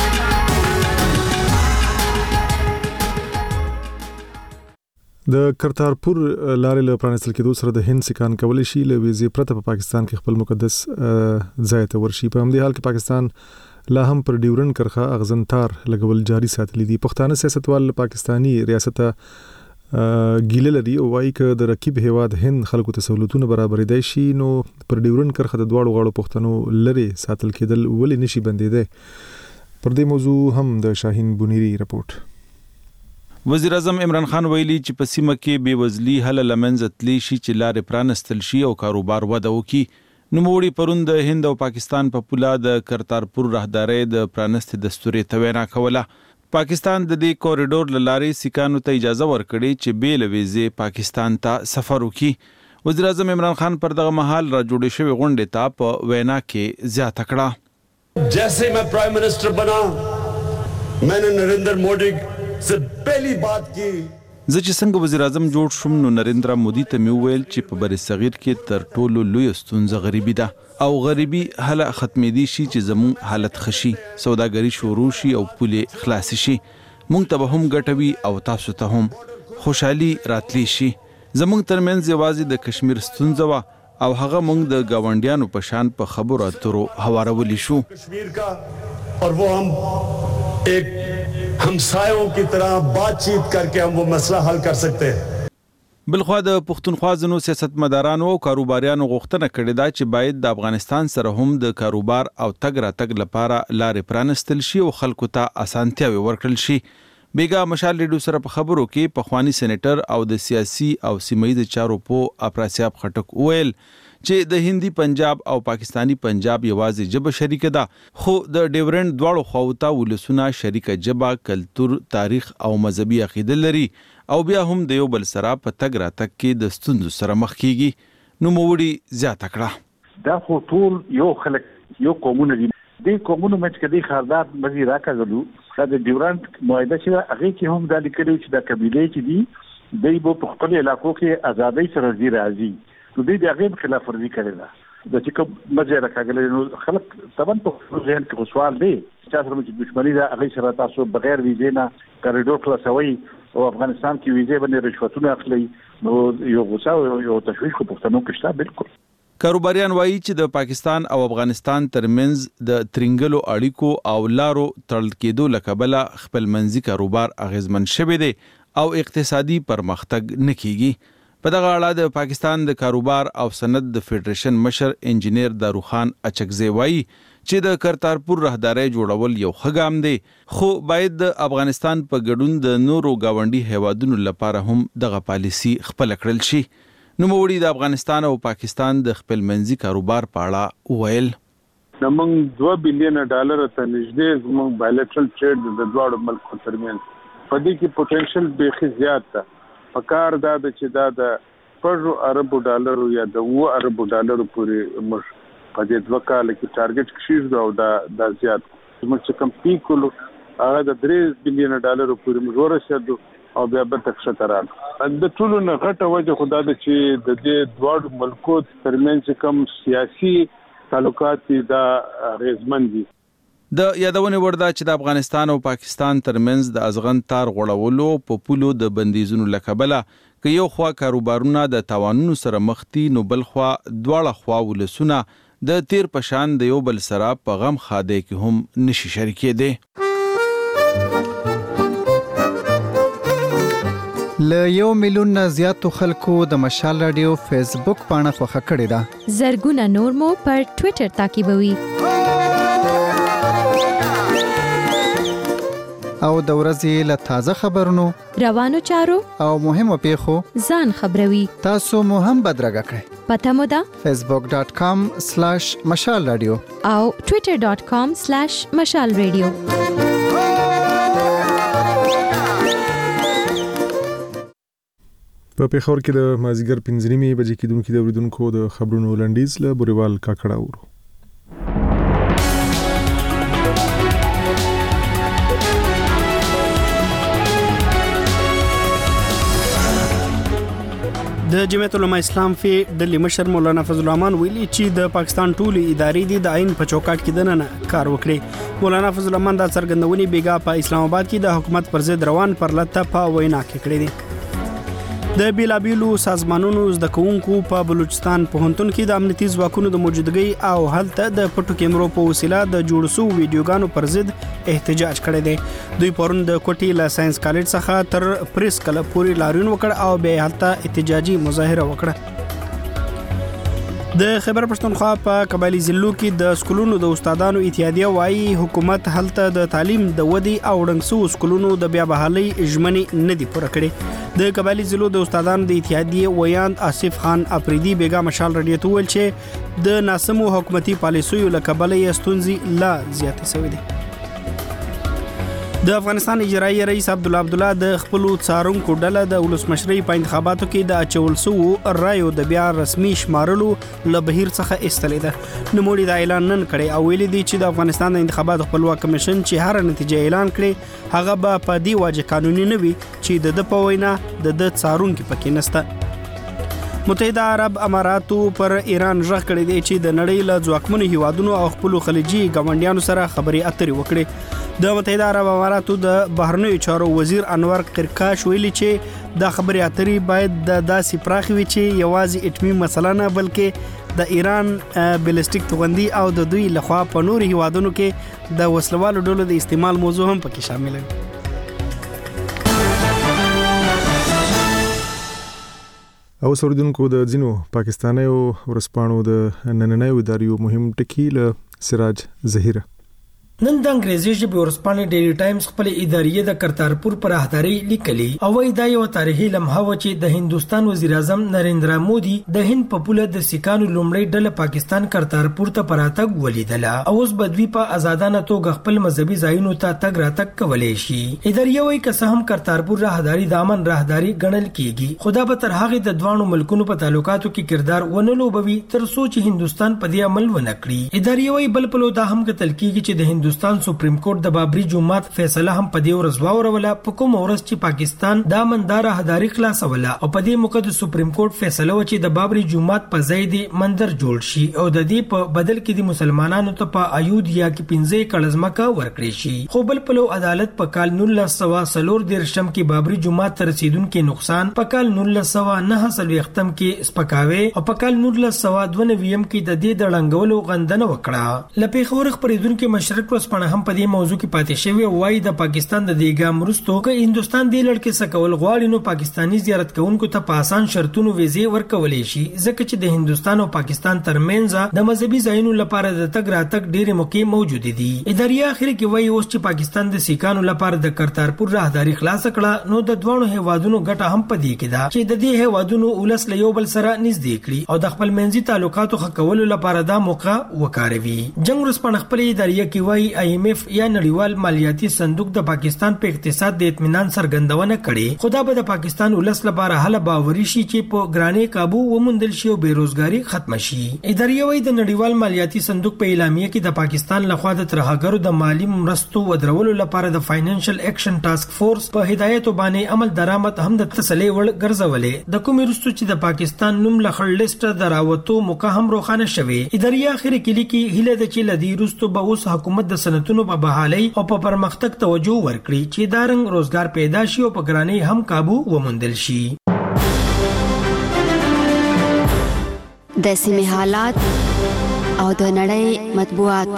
د کرتارپور لارې له پرانستل کېدو سره د هند سکان کولی شي له ویزې پرته په پاکستان کې خپل مقدس ځای ته ورشي. په همدې حال کې پاکستان لا هم پر ډیورن کرخه اغزنتار لګول جاري ساتلی دي. پښتانه سیاستوال پاکستانی ریاست ګیله لري او وايي چې د رقیب هیواد هند خلکو ته سہولتونه برابرې دی شي نو پر ډیورن کرخه د دواړو غاړو پښتنو لري ساتل کېدل ولې نشي بندیدای. پر دې موضوع هم د شاهین بونیری رپورت. وزیر اعظم عمران خان ویلي چې په سیمه کې بېوزلي هله لمنځه تللی شي چې لارې پرانستل شي او کاروبار وده وکړي. نوموړي پرون د هند او پاکستان په پوله د کرتارپور راهدارۍ د پرانستې دستورې ته وینا کوله. پاکستان د دې کوریډور له لارې سیکانو ته اجازه ورکړې چې بې له ویزې پاکستان ته سفر وکړي. وزیر اعظم عمران خان پر دغه مهال را جوړې شوې غونډې ته په وینا کې زیاته کړه. جیسے میں پرائم منسٹر بنا میں نے نریندر مودی سے پہلی بات کی. زه چې څنګه وزیر اعظم جوړ شوم نو نریندرا مودي ته مې وویل چې په بر صغیر کې تر ټولو لوی ستونزه غریبي ده او غریبي هله ختمېدی شي چې زموږ حالت خشي سوداګري شروع شي او پولې خلاص شي. موږ ته به هم ګټوي او تاسو ته هم خوشحالي راتلی شي. زموږ ترمنځ یوازې د کشمیر ستونزه وه او هغه موږ د ګاونډیانو په شان په خبرو اترو هوارولی شو. کشمیر کا اور وہ ہم ایک همسایوں کی طرح بات چیت کر کے ہم وہ مسئلہ حل کر سکتے ہیں. بلخوا د پښتونخوا ځینو سیاستمدارانو او کاروباریانو غوښتنه کړې ده چې باید د افغانستان سره هم د کاروبار او تګ راتګ لپاره لارې پرانستل شي او خلکو ته اسانتیاوې ورکړل شي. بیګا مشال ریډیو سره په خبرو کې پخوانی سېنیټر او د سیاسي او سیمه ییز چارو په اپراسیاب خټک ویل چې د هندي پنجاب او پاکستانی پنجاب یوازې ژبه شریکه ده خو د ډیورنډ دواړو خواو ته ولسونه شریکه ژبه کلتور تاریخ او مذهبي عقیده لري او بیا هم د یو بل سره په تګ راتګ کې د ستونزو سره مخ کیږي. نوموړي زیاته کړه دا خو ټول یو خلک یو قومونه دي. دې قومونو مچ کدي خاردار مزي راکړلو دا د ډیورنډ معاهده چې هغه کې هم د لیکلو چې د قبيله چې دي د په خپل علاقو کې ازادۍ سره زی راځي نو دې د هغه خلاف ورزي کړي ده. د چې کوم مزه راکړل نو خلک طبعا په ځین کې سوال دی چې تاسو چې دښمنۍ ده هغه سره تاسو بغیر ویزې نه کوریډور خلاصوي او افغانستان کې ویزې باندې رشوتونه اخلي نو یو غوسه او یو تشویش په پښتنو کې شته. بالکل کاروباریان وایي چې د پاکستان او افغانستان ترمنځ د ترنګلو اړیکو او لارو تړل کېدو له کبله خپل منځي کاروبار اغیزمن شوی دی او اقتصادي پرمختګ نه کیږي. په دغه اړه د پاکستان د کاروبار او صنعت د فدریشن مشر انجینیر داروخان اچکزی وایي چې د کرتارپور راهدارۍ جوړول یو ښه ګام دی خو باید د افغانستان په ګډون د نورو گاونډي هیوادونو لپاره هم دغه پالیسي خپل کړل شي. نوموړي د افغانستان او پاکستان د خپل منځي کاروبار په اړه وویل موږ $2 بلین ته نږدې زموږ بایلټرل ټریډ د دواړو ملکونو ترمنځ په دې کې پوتنشل بیخي زیات ده. پکار دا چې دا د $4 اربو یا د $2 اربو پورې موږ په دې 2 کال کې ټارګټ کړی او دا زیات موږ چې کوم پیک ولو هغه د $3 بلین پورې موږ ورسېدو او بیا به تکشه تران د ټولو نه غټه وجه خدا د چې د دې دواړو ملکو ترمنځ کوم سیاسي تعلقات دا غیزمن دي. د یادونه ورده چې د افغانستان او پاکستان ترمنځ د ازغن تار غړولو په پولو د بندیزونو لکبله که یو خوا کاروبارونه د تاوانونو سره مخ دي نو بل خوا دواړه خوا ولسونه د تیر پشان د یو بل سره په غم خاده کې هم نشي شریکېدي. ل 1 میلیون نه زیاتو خلکو د مشال رادیو فیسبوک پاڼه خوښه کړې ده. زرګونه نور مو پر ټوئیټر تعقیبوي. او د ورځې له تازه خبرونو روانو چارو او مهمو پیښو ځان خبروي. تاسو مو هم بدرګه کړئ. پته مو ده facebook.com/مشال رادیو او twitter.com/مشال رادیو. په پیښور کې د مازیګر 5:30 بجې کېدونکو د اوریدونکو د خبرونو لنډیز له بوریوال کاکړه اورو. د جمعیت العلماء اسلام فی ډلې مشر مولانا فضل الرحمن ویلي چې د پاکستان ټولې ادارې د عین په چوکاټ کې دننه کار وکړي. مولانا فضل الرحمن دا څرګندونې بیګا په اسلام آباد کې د حکومت پر ضد روان پرلته په وینا کې کړې دي. د بیلابیلو سازمانونو زده کوونکو په بلوچستان پوهنتون کې د امنیتي ځواکونو د موجودګۍ او هلته د پټو کیمرو په وسیله د جوړ شوو ویډیوګانو پر ضد احتجاج کړی دی. دوی پرون د کوټي له ساينس کالج څخه تر پریس کلب پورې لاریون وکړ او بیا هلته احتجاجي مظاهره وکړه. د خیبر پښتونخوا په قبایلی ضلعو کې د سکولونو د استادانو اتحادیه وايي حکومت هلته د تعلیم د ودی او ړنګسو سکولونو د بیا بحالي ژمنې نه دي پوره کړې. د قبایلی ضلعو د استادانو د اتحادیه ویاند آصف خان افریدي بیګا مشال رادیو ته ویل چې د ناسمو حکومتي پالیسیو له کبله یې ستونزې لا زیاتې شوې دي. د افغانستان اجرایي رئیس عبدالله د خپل څارونکو ډله د ولسمشرۍ په انتخاباتو کې د اچول شوو رایو د بیا رسمي شمارلو له بهیر څخه ایستلې ده. نوموړي دا اعلان نن کړی او ویلي دی چې د افغانستان د انتخاباتو خپلواک کمیشن چې هر نتیجه اعلان کړي هغه به په دې واجب قانوني نه وي چې د په وینا د څارونکو پکې نشته. متحده عرب اماراتو پر ایران ژغ کړی دی چې د نړۍ له ځواکمنو هیوادونو او خپل خلیجي ګاونډیانو سره خبرې اترې وکړي. د متحده عرب اماراتو د بهرنیو چارو وزیر انور قرقاش ویلي چې د خبرې اترې باید د داسې پراخي وي چې یوازې اټمي مسله نه بلکې د ایران بالستیک توغندي او د دوی لخوا په نورو هیوادونو کې د وسلوالو ډلو د استعمال موضوع هم پکې شامل دی. او سردونکو د ځینو پاکستانیو ورسپانو د نننیو اداریو مهم ټکی له سراج ظهیره. نن د انګریزي ژبې ورسپانې ډیلی ټایمز خپل ادارې د کرتارپور پر اهداري لیکلي او وايي دا یو تاریخي لمحه و چې د هندستان وزیر اعظم نریندرا مودي د هند په پوله د سکانو لومړی ډله پاکستان کرتارپور ته پراتګ ولیدله او اوس بدوی په آزادانه توګه خپل مذهبي ځایونو ته تګ راتګ کولای شي. ادارې وايي که څه هم کرتارپور راهداري د امن راهداري ګڼل کیږي خو دا به تر هغه د دوانو ملکونو په تعلقاتو کې کردار ونه لوبوي تر څو چې هندستان په دې عمل ونه کړي. ادارې وايي بل په لو دا هم کتل کیږي چې د هندستان سپریم کورټ د بابری جمعات فیصله هم په دې ورځ واوروله په کوم ورځ چې پاکستان دا مندار هداري خلاصوله او په دې موقع د سپریم کورټ فیصله و چې د بابری جمعات په ځای د مندر جوړ شي او د دې په بدل کې د مسلمانانو ته په ایودیا کې 15 کړزمکه ورکړي شي. خو بل په لو عدالت په کال 1940 کې بابری جمعات تر رسیدونکو نقصان په کال 1909 کې سپکاوي او په کال 1992 کې د دې د ړنګولو غندنه وکړه. لپاره خبر خبرېدونکو مشرق ورسپانه هم په دې موضوع کې پاتې شوی وای د پاکستان د دیګام مرستو کې هندستان د لړکې سکول غواړي نو پاکستانی زیارت کوونکو ته په آسان شرطونو ویزه ورکولې شي ځکه چې د هندستان او پاکستان ترمنځ د مذهبي ځایونو لپاره د تګ راتګ ډېر موقع موجود دي. ادارې اخر کې وای اوس چې پاکستان د سکانو لپاره د کرتارپور راهداري خلاص کړه نو د دوه هیوادونو ګټه هم پدې کې ده چې د دې هیوادونو ولس له یو بل سره نږدې کړي او د خپل منځي تعلقاتو ښه کولو لپاره دا موقع وکاروي. جنگ ورسپانه خپل ادارې کې وای IMF یا نړیوال مالیاتي صندوق د پاکستان په اقتصاد د اطمینان څرګندونه کړي خدا به د پاکستان ولس لپاره حل باوري شي چې په ګرانې قابو ومندل شي او بیروزګاری ختم شي. ادارې وايي د نړیوال مالیاتي صندوق په اعلامیه کې د پاکستان لخوا د ترهګرو د مالی مرستو ودرولو لپاره د فاینانشل اکشن ټاسک فورس په هدایت باندې عمل درآمد هم د تسلی وړ ګرځولې د کومې رستو چې د پاکستان نوم له خړ لیست دراوتو موقع هم روښانه شوه. ادارې اخر کې لیکي هله د چې لدی رستو به اوس حکومت د سنتونو په بحالي او په پرمختګ توجه ورکړي چې دا رنګ روزګار پیدا شي او په ګرانۍ هم قابو ومندل شي. د سیمې حالات او د نړۍ مطبوعات.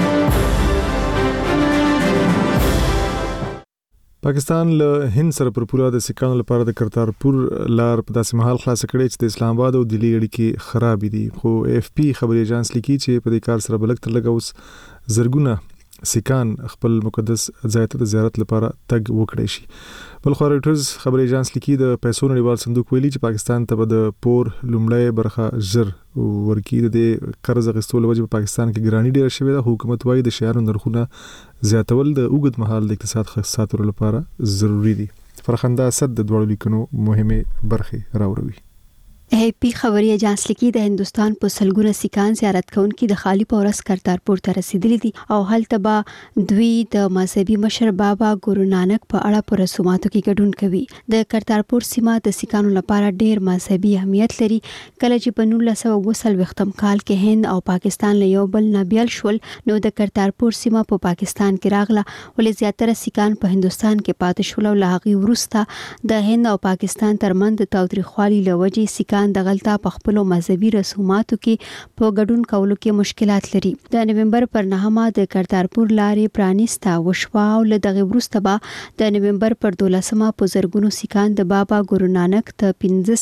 پاکستان له هند سره پر پوله د سکانو لپاره د کرتارپور لار په داسې مهال خلاص کړي چې د اسلام آباد او دلی اړیکې خراب دي. خو AFP خبري ایجنس لیکي چې په دې کار سره بلک تر لګ اوس زرګونه سکان خپل مقدس ځای ته د زیارت لپاره تګ وکړي شي. بل خو رويټرز خبري ایجنس لیکي د پیسو نړیوال صندوق ویلي چې پاکستان ته د پور لومړی برخه زر ورکی د قرض غستول وجه په پاکستان کې ګرانی ډیر شوې ده. حکومت وايي د شیانو نرخونه زیاتول د اوږد مهال د اقتصاد ساتلو لپاره ضروری دي. فرخنده صد د دوړو لیکنو مهمه برخه راوړي. هپی خبري اجانس لیکي د هندستان په سلګونه سیکان زیارت کوونکي د خالی پورس کرتارپور ته رسیدلي دي او هلته به دوی د مذهبي مشر بابا ګورو نانک په اړه پر رسوماتو کې ګډون کوي. د کرتارپور سیمه د سیکانو لپاره ډېر مذهبي اهمیت لري. کله چې په 1920 کال کې هند او پاکستان له یو بل نه بیل شول نو د کرتارپور سیمه په پاکستان کې راغله، ولې زیاتره سیکان په هندستان کې پاتې شول او له هغې وروسته د هند او پاکستان ترمنځ د تاوتریخوالي له وجې سیکان د غلطه په خپل مذهبي رسوماتو کې په ګډون کولو کې مشکلات لري. د نومبر پر 9 د کرتارپور لارې پرانیسته وشوه او له دغه وروسته به د نومبر پر 12 په زرګونو سیکان د بابا ګورو نانک ته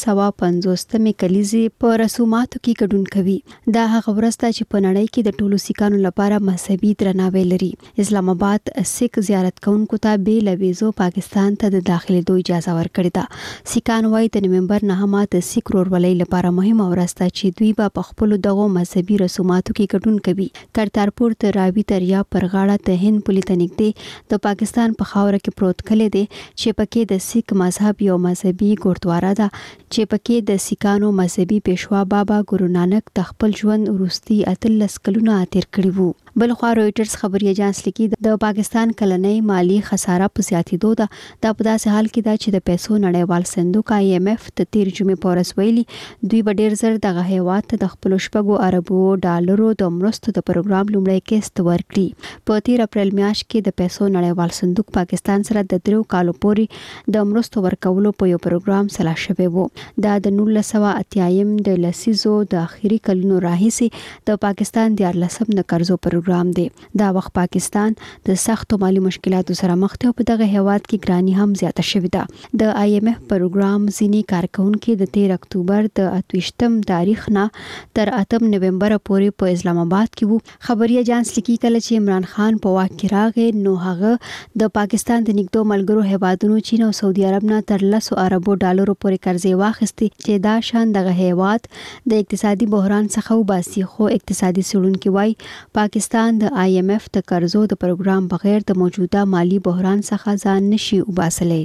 1550 کلیزې په رسوماتو کې ګډون کوي. دا هغه ورځ ده چې په نړۍ کې د ټولو سیکانو لپاره مذهبي درناوی لري. اسلام آباد سیک زیارت کوونکو ته به لويزو پاکستان ته د داخليدو اجازه ورکړه ده. سیکان وايي د نومبر 9 د سیک ورولۍ لپاره مهمه ورځ ده چې دوی به په خپل دغه مذهبي رسوماتو کې ګډون کوي. کرتارپور ته راوي دریا پر غاړه د هند پولي ته نږدې د پاکستان په خاوره کې پروت کلی دی چې پکې د سیک مذهب یو مذهبي ګوردواره ده چې پکې د سیکانو مذهبي پیشوا بابا ګورو نانک د خپل ژوند وروستي 13 کلونه تیر کړي وو. بل خو رويټرز خبري اجانس لیکي د پاکستان کلنۍ مالی خساره په زیاتېدو ده. دا په داسې حال کې ده چې د پیسو نړیوال صندوق IMF د تیر جمعې په ورځ ویلي دوی به ډیر زر دغه هیواد ته د خپل شپږو اربو ډالرو د مرستو د پروګرام لومړی قسط ورکړي. په 13 اپریل میاشت کې د پیسو نړیوال صندوق پاکستان سره د 3 کالو پورې د مرستو ورکولو په یو پروګرام سلا شوی وو. دا د 1980 د لسیزو د اخیری کلونو راهیسې د پاکستان د 14 د قرضو پروګرام دی. دا وخت پاکستان د سختو مالی مشکلاتو سره مخ دی او په دغه هیواد کې ګرانی هم زیاته شوې ده. د IMF پروګرام ځینی کارکونکو د 13 اکتوبر د 28 تاریخ نه تر 8 نومبر پورې په اسلام آباد کې وو. خبري اجانس لیکي کله چې عمران خان په واک کې راغی نو هغه د پاکستان د نږدې ملګرو هیوادونو چین او سعودي عرب نه تر 10 اربو ډالرو پورې قرضې واخیستي چې دا شان دغه هیواد د اقتصادي بحران څخه وباسي. خو اقتصادي څېړونکي وايي پاکستان د IMF د قرضو د پروګرام بغیر د موجوده مالی بحران څخه ځان نشي وباسلی.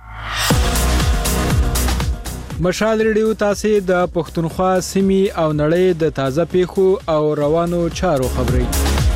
مشال ریډیو تاسو د پښتونخوا سیمې او نړۍ د تازه پیښو او روانو چارو خبري.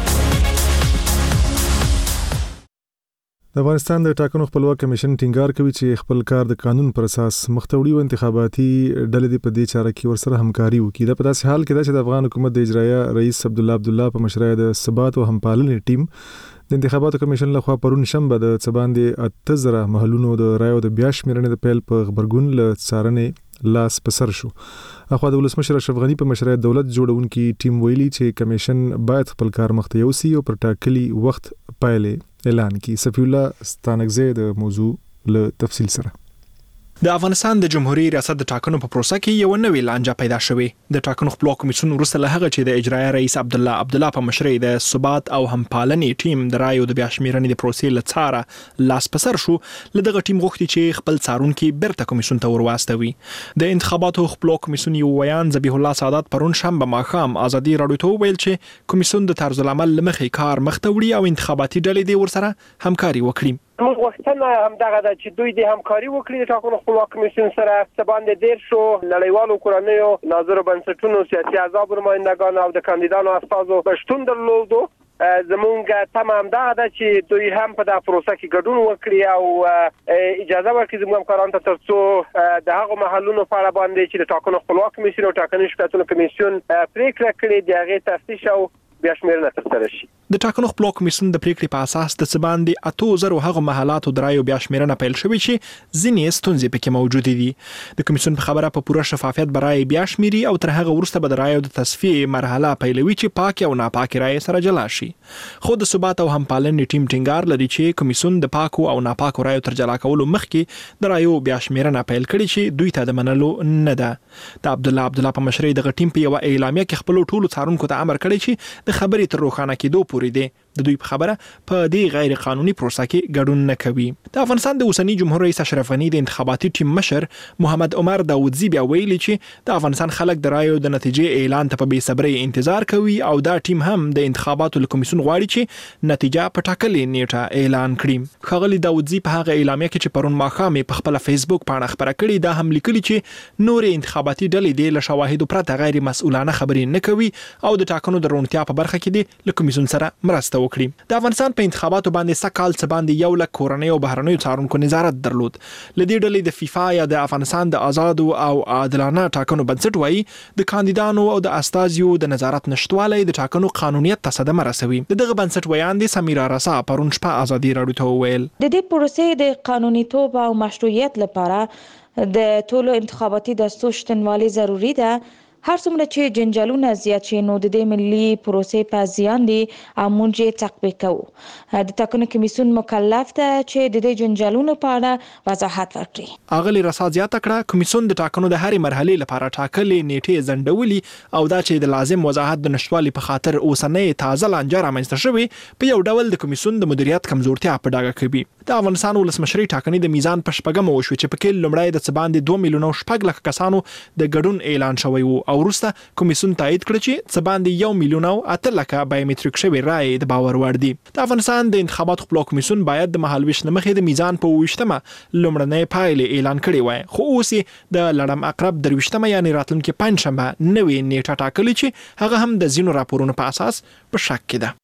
د افغانستان د ټاکنو خپلواک کمیشن ټینګار کوي چې خپل کار د قانون پر اساس مختوړي او انتخاباتي ډلې په دې چاره کې ورسره همکاري وکړي. دا په داسې حال کې ده چې د افغان حکومت د اجرایه رئیس عبدالله په مشرۍ د ثبات او همپالنې ټیم د انتخاباتو کمیشن لخوا پرون شنبه د څباندې 8000 محلونو د رایو د بیا شمیرنې د پیل په خبرګون له څارنې لاس پسر شو. اخوا د ولسمشر اشرف غنی په مشرۍ دولت جوړونکي ټیم ویلي چې کمیشن باید خپل کار مخته یوسي او پر ټاکلي وخت پایلې اعلان کی. صفی الله ستانکزی د موضوع له تفصیل سره. د افغانستان د جمهوریت ریاست د ټاکنو په پروسه کې یو نوې لانجه پیدا شوې. د ټاکنو خپلواک کمیسیون وروسته له هغه چې د اجرایه رئیس عبدالله په مشرۍ د ثبات او همپالنې ټیم د رایو د بیا شمیرنې د پروسې له څاره لاس پسر شو. له دغه ټیم غوښتي چې خپل څارونکي بیرته کمیسیون ته ورواستوي. د انتخاباتو خپلواک کمیسیون یو ویان ذبیح الله سعادت پرون شنبه ماښام ازادي راډیو ته وویل چې کمیسیون د طرز العمل لمخې کار مخته وړي او انتخاباتي ډلې دې ورسره همکاري وکړي. موږ غوښتنه همدغه ده چې دوی د همکاري وکړي د ټاکنو خپلواک کمیسیون سره. څه باندې 13 نړیوالو کورنیو ناظرو بنسټونو سیاسي احزاب نمائندگان او د کاندیدانو استازو شتون درلودو. زمونږ تمه همدغه ده چې دوی هم په دغه پروسه کې ګډون وکړي او اجازه ورکړي زموږ همکارانو ته ترڅو د هغو محلونو په اړه باندې چې د ټاکنو خپلواک کمیسیون او ټاکنیز شکایتونو کمیسیون پریکړه کړې د هغې تفتیش او بیا شمیرنه ترسره شي. د ټاکنو خپلواک کمیسیون د پریکړې په اساس د څه باندې 8000 هغو محلاتو د رایو بیا شمیرنه پیل شوې چې ځینې ستونزې پکې موجودې دي. د کمیسیون په خبره په پوره شفافیت به رایې بیا شمیري او تر هغه وروسته به د رایو د تصفیې مرحله پیلوي چې پاکې او ناپاکې رایې سره جلا شي. خو د ثبات او همپالنې ټیم ټینګار لري چې کمیسیون د پاکو او ناپاکو رایو تر جلا کولو مخکې د رایو بیا شمیرنه پیل کړي چې دوی ته د منلو نه ده. د عبدالله په مشرۍ دغه ټیم په یو اعلامیه کې خپل ټولو څارونکو ته امر کړی چې د خبرې تر روښانه کېدو پورې دی د دوی په خبره په دې غیر قانوني پروسه کې ګډون نه کوي. د افغانستان د اوسنی جمهور رئیس اشرف غنی د انتخاباتي ټیم مشر محمد عمر داودزی بیا ویلي چې د افغانستان خلک د رایو د نتیجې اعلان ته په بې صبرۍ انتظار کوي او دا ټیم هم د انتخاباتو له کمیسیون غواړي چې نتیجه په ټاکلې نیټه اعلان کړي. ښاغلي داودزی په هغه اعلامیه کې چې پرون ماښام په خپل فیسبوک باندې خبره کړې دا هم لیکلي چې نور انتخاباتي ډلې د له شواهدو پرته غیر مسؤلانه خبرې نه کوي او د ټاکنو د روڼتیا په برخه کې د له کمیسیون سره مرسته وکړي. د افغانستان په انتخاباتو باندې سکهال څه باندې 1 لک کورنۍ او بهرنیو څارونکو نظارت درلود. لدې ډلې د فیفا یا د افغانستان د آزاد او عادلانه ټاکنو بنسټ وایي د کاندیدانو او د استازیو د نظارت نشټوالی د ټاکنو قانونیت ته صدمه رسوي. دغه بنسټ ویاندې سمیرا رسا پرون شپه ازادي راډیو ته وویل د دې پروسې د قانونیتوب او مشروعیت لپاره د ټولو انتخاباتي دستور شتنوالی ضروری ده. هر څومره چې جنجالونه زیات شي نو د دې ملي پروسې په زیان دي او موږ یې تعقیب کوو. د ټاکنو کمیسیون مکلف ده چې د دې جنجالونو په اړه وضاحت ورکړي. اغلی رسا زیاته کړه کمیسیون د ټاکنو د هرې مرحلې لپاره ټاکلې نیټې ځنډولي او دا چې د لازم وضاحت د نشټوالي په خاطر اوسنۍ تازه لانجه رامنځته شوې په یو ډول د کمیسیون د مدیریت کمزورتیا په ډاګه کوي. د افغانستان ولسمشري ټاکنې د میزان په شپږمه وشوې چې پکې لومړی د څه باندې 2 میلیونه شپږ لک کسانو د ګډون اعلان شوی وو او وروسته کمیسیون تایید کړ چې څه باندې 1 میلیونه 8 لک بایومټریک شوی رای د باور وړ دي. د افغانستان د انتخاباتو خپل کمیسیون باید د مهالويش نمخې د میزان په 20مه لومړنۍ پایلې اعلان کړي وای خو اوس د لړم اقرب 23مه یعنی راتلونکي پنځشنبه نوې نیټه ټاکلې چې هغه هم د زینو راپورونو په اساس په شک کې ده.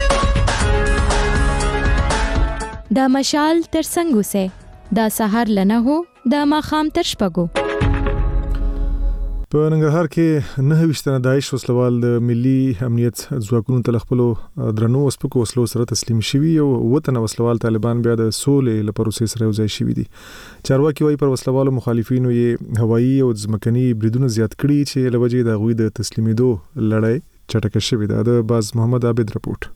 د مشال تر څنګه سه د سحر لنه هو د ماخام تر شپګو. په ننګرهار کې 29 داعش وسلوال د ملي امنیت ځواکونو ته خپل درنو وسپکو وسلو سره تسلیم شوي او وطن وسلوال طالبان بیا د سولې لپاره سره یوځای شوي دي. چارواکي وايي پر وسلوالو مخالفینو یې هوایي او ځمکني بریدونه زیات کړي چې لوجې د غوي د تسلیمېدو لړۍ چټکه شوې ده. د باز محمد عابد رپورټ.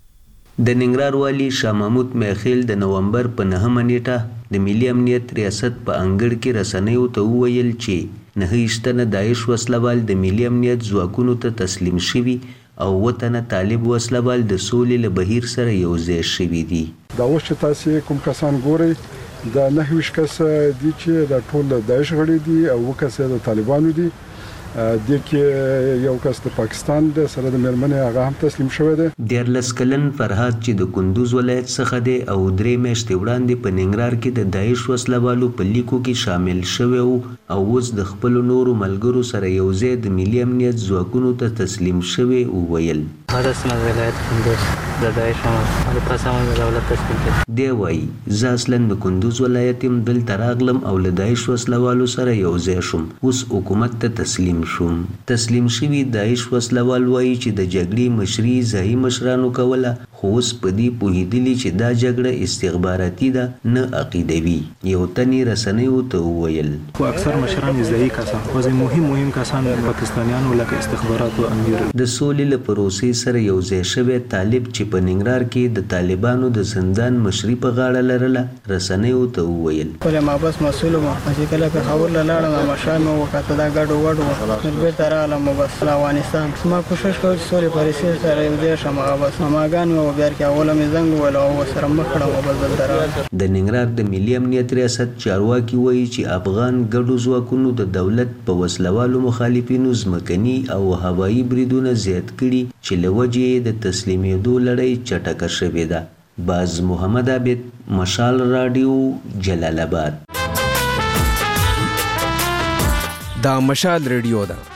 د ننګرهار والی شاه محمود میخیل د نومبر په 9مه نیټه د ملي امنیت ریاست په انګړ کې رسنیو ته وویل چې 9 داعش وسلوال د ملي امنیت ځواکونو ته تسلیم شوي او وطن طالب وسلوال د سولې له بهیر سره یوځای شوي دي. دا اوس چې تاسو کوم کسان ګورئ دا 9 کس دي چې د ټول داعش غړي دي او وکاسه د طالبانو دي. د کې یو کس د پاکستان د سره د مرمنې هغه هم تسلیم شوی دی. دیرلس کلن فرهاد چې د کندوز ولایت څخه دی او 3 میاشتې وړاندې په ننګرهار کې د داعش وسلوالو په لیکو کې شامل شوی او اوس د خپل نورو ملګرو سره یوځای د ملي امنیت ځواکونو ته تسلیم شوی او ویل هرڅ ولایت کندوز د داعش هم د قسم دولت تسلیم کړ. دی وایي زه اصلا د کندوز ولایت هم دلته راغلم او له داعش وسلوالو سره یوځای شوم اوس حکومت ته تسلیم شوي داعش وسلوال وایي چې د جګړې مشري ځایي مشرانو کوله خو اوس په دې پوهېدلي چې دا جګړه استخباراتي ده نه عقیدوي. یو تنې رسنیو ته وویل خو اکثر مشران ځایي کسان خو مهم کسان پاکستانیانو لکه استخباراتو امیر د سولې له پروسې سره یوځای شوی طالب چې په ننګرهار کې د طالبانو د زندان مشري په غاړه لرله رسنیو ته وویل کله ما بس مسؤل ما چې کله په خبر لاړم مشام وکړه دا ګډ وډ بیرته رالم بس افغانستان ما کوشش کوم چې سولې پالیسي سره یوځای شم بس ماګان او بیا کې اوله مې زنګ ول او سره مخ کړم بس دلته. د ننګرهار د ملي امنیت ریاست چارواکي وایي چې افغان ګډو ځواکونو د دولت په وسلوالو مخالفینو ځمکني او هوایي بریدونه زیات کړي چې له وجې د تسلیمېدو لړۍ چټکه شوې ده. باز محمد عابد مشال رادیو جلال آباد. دا مشال رادیو ده.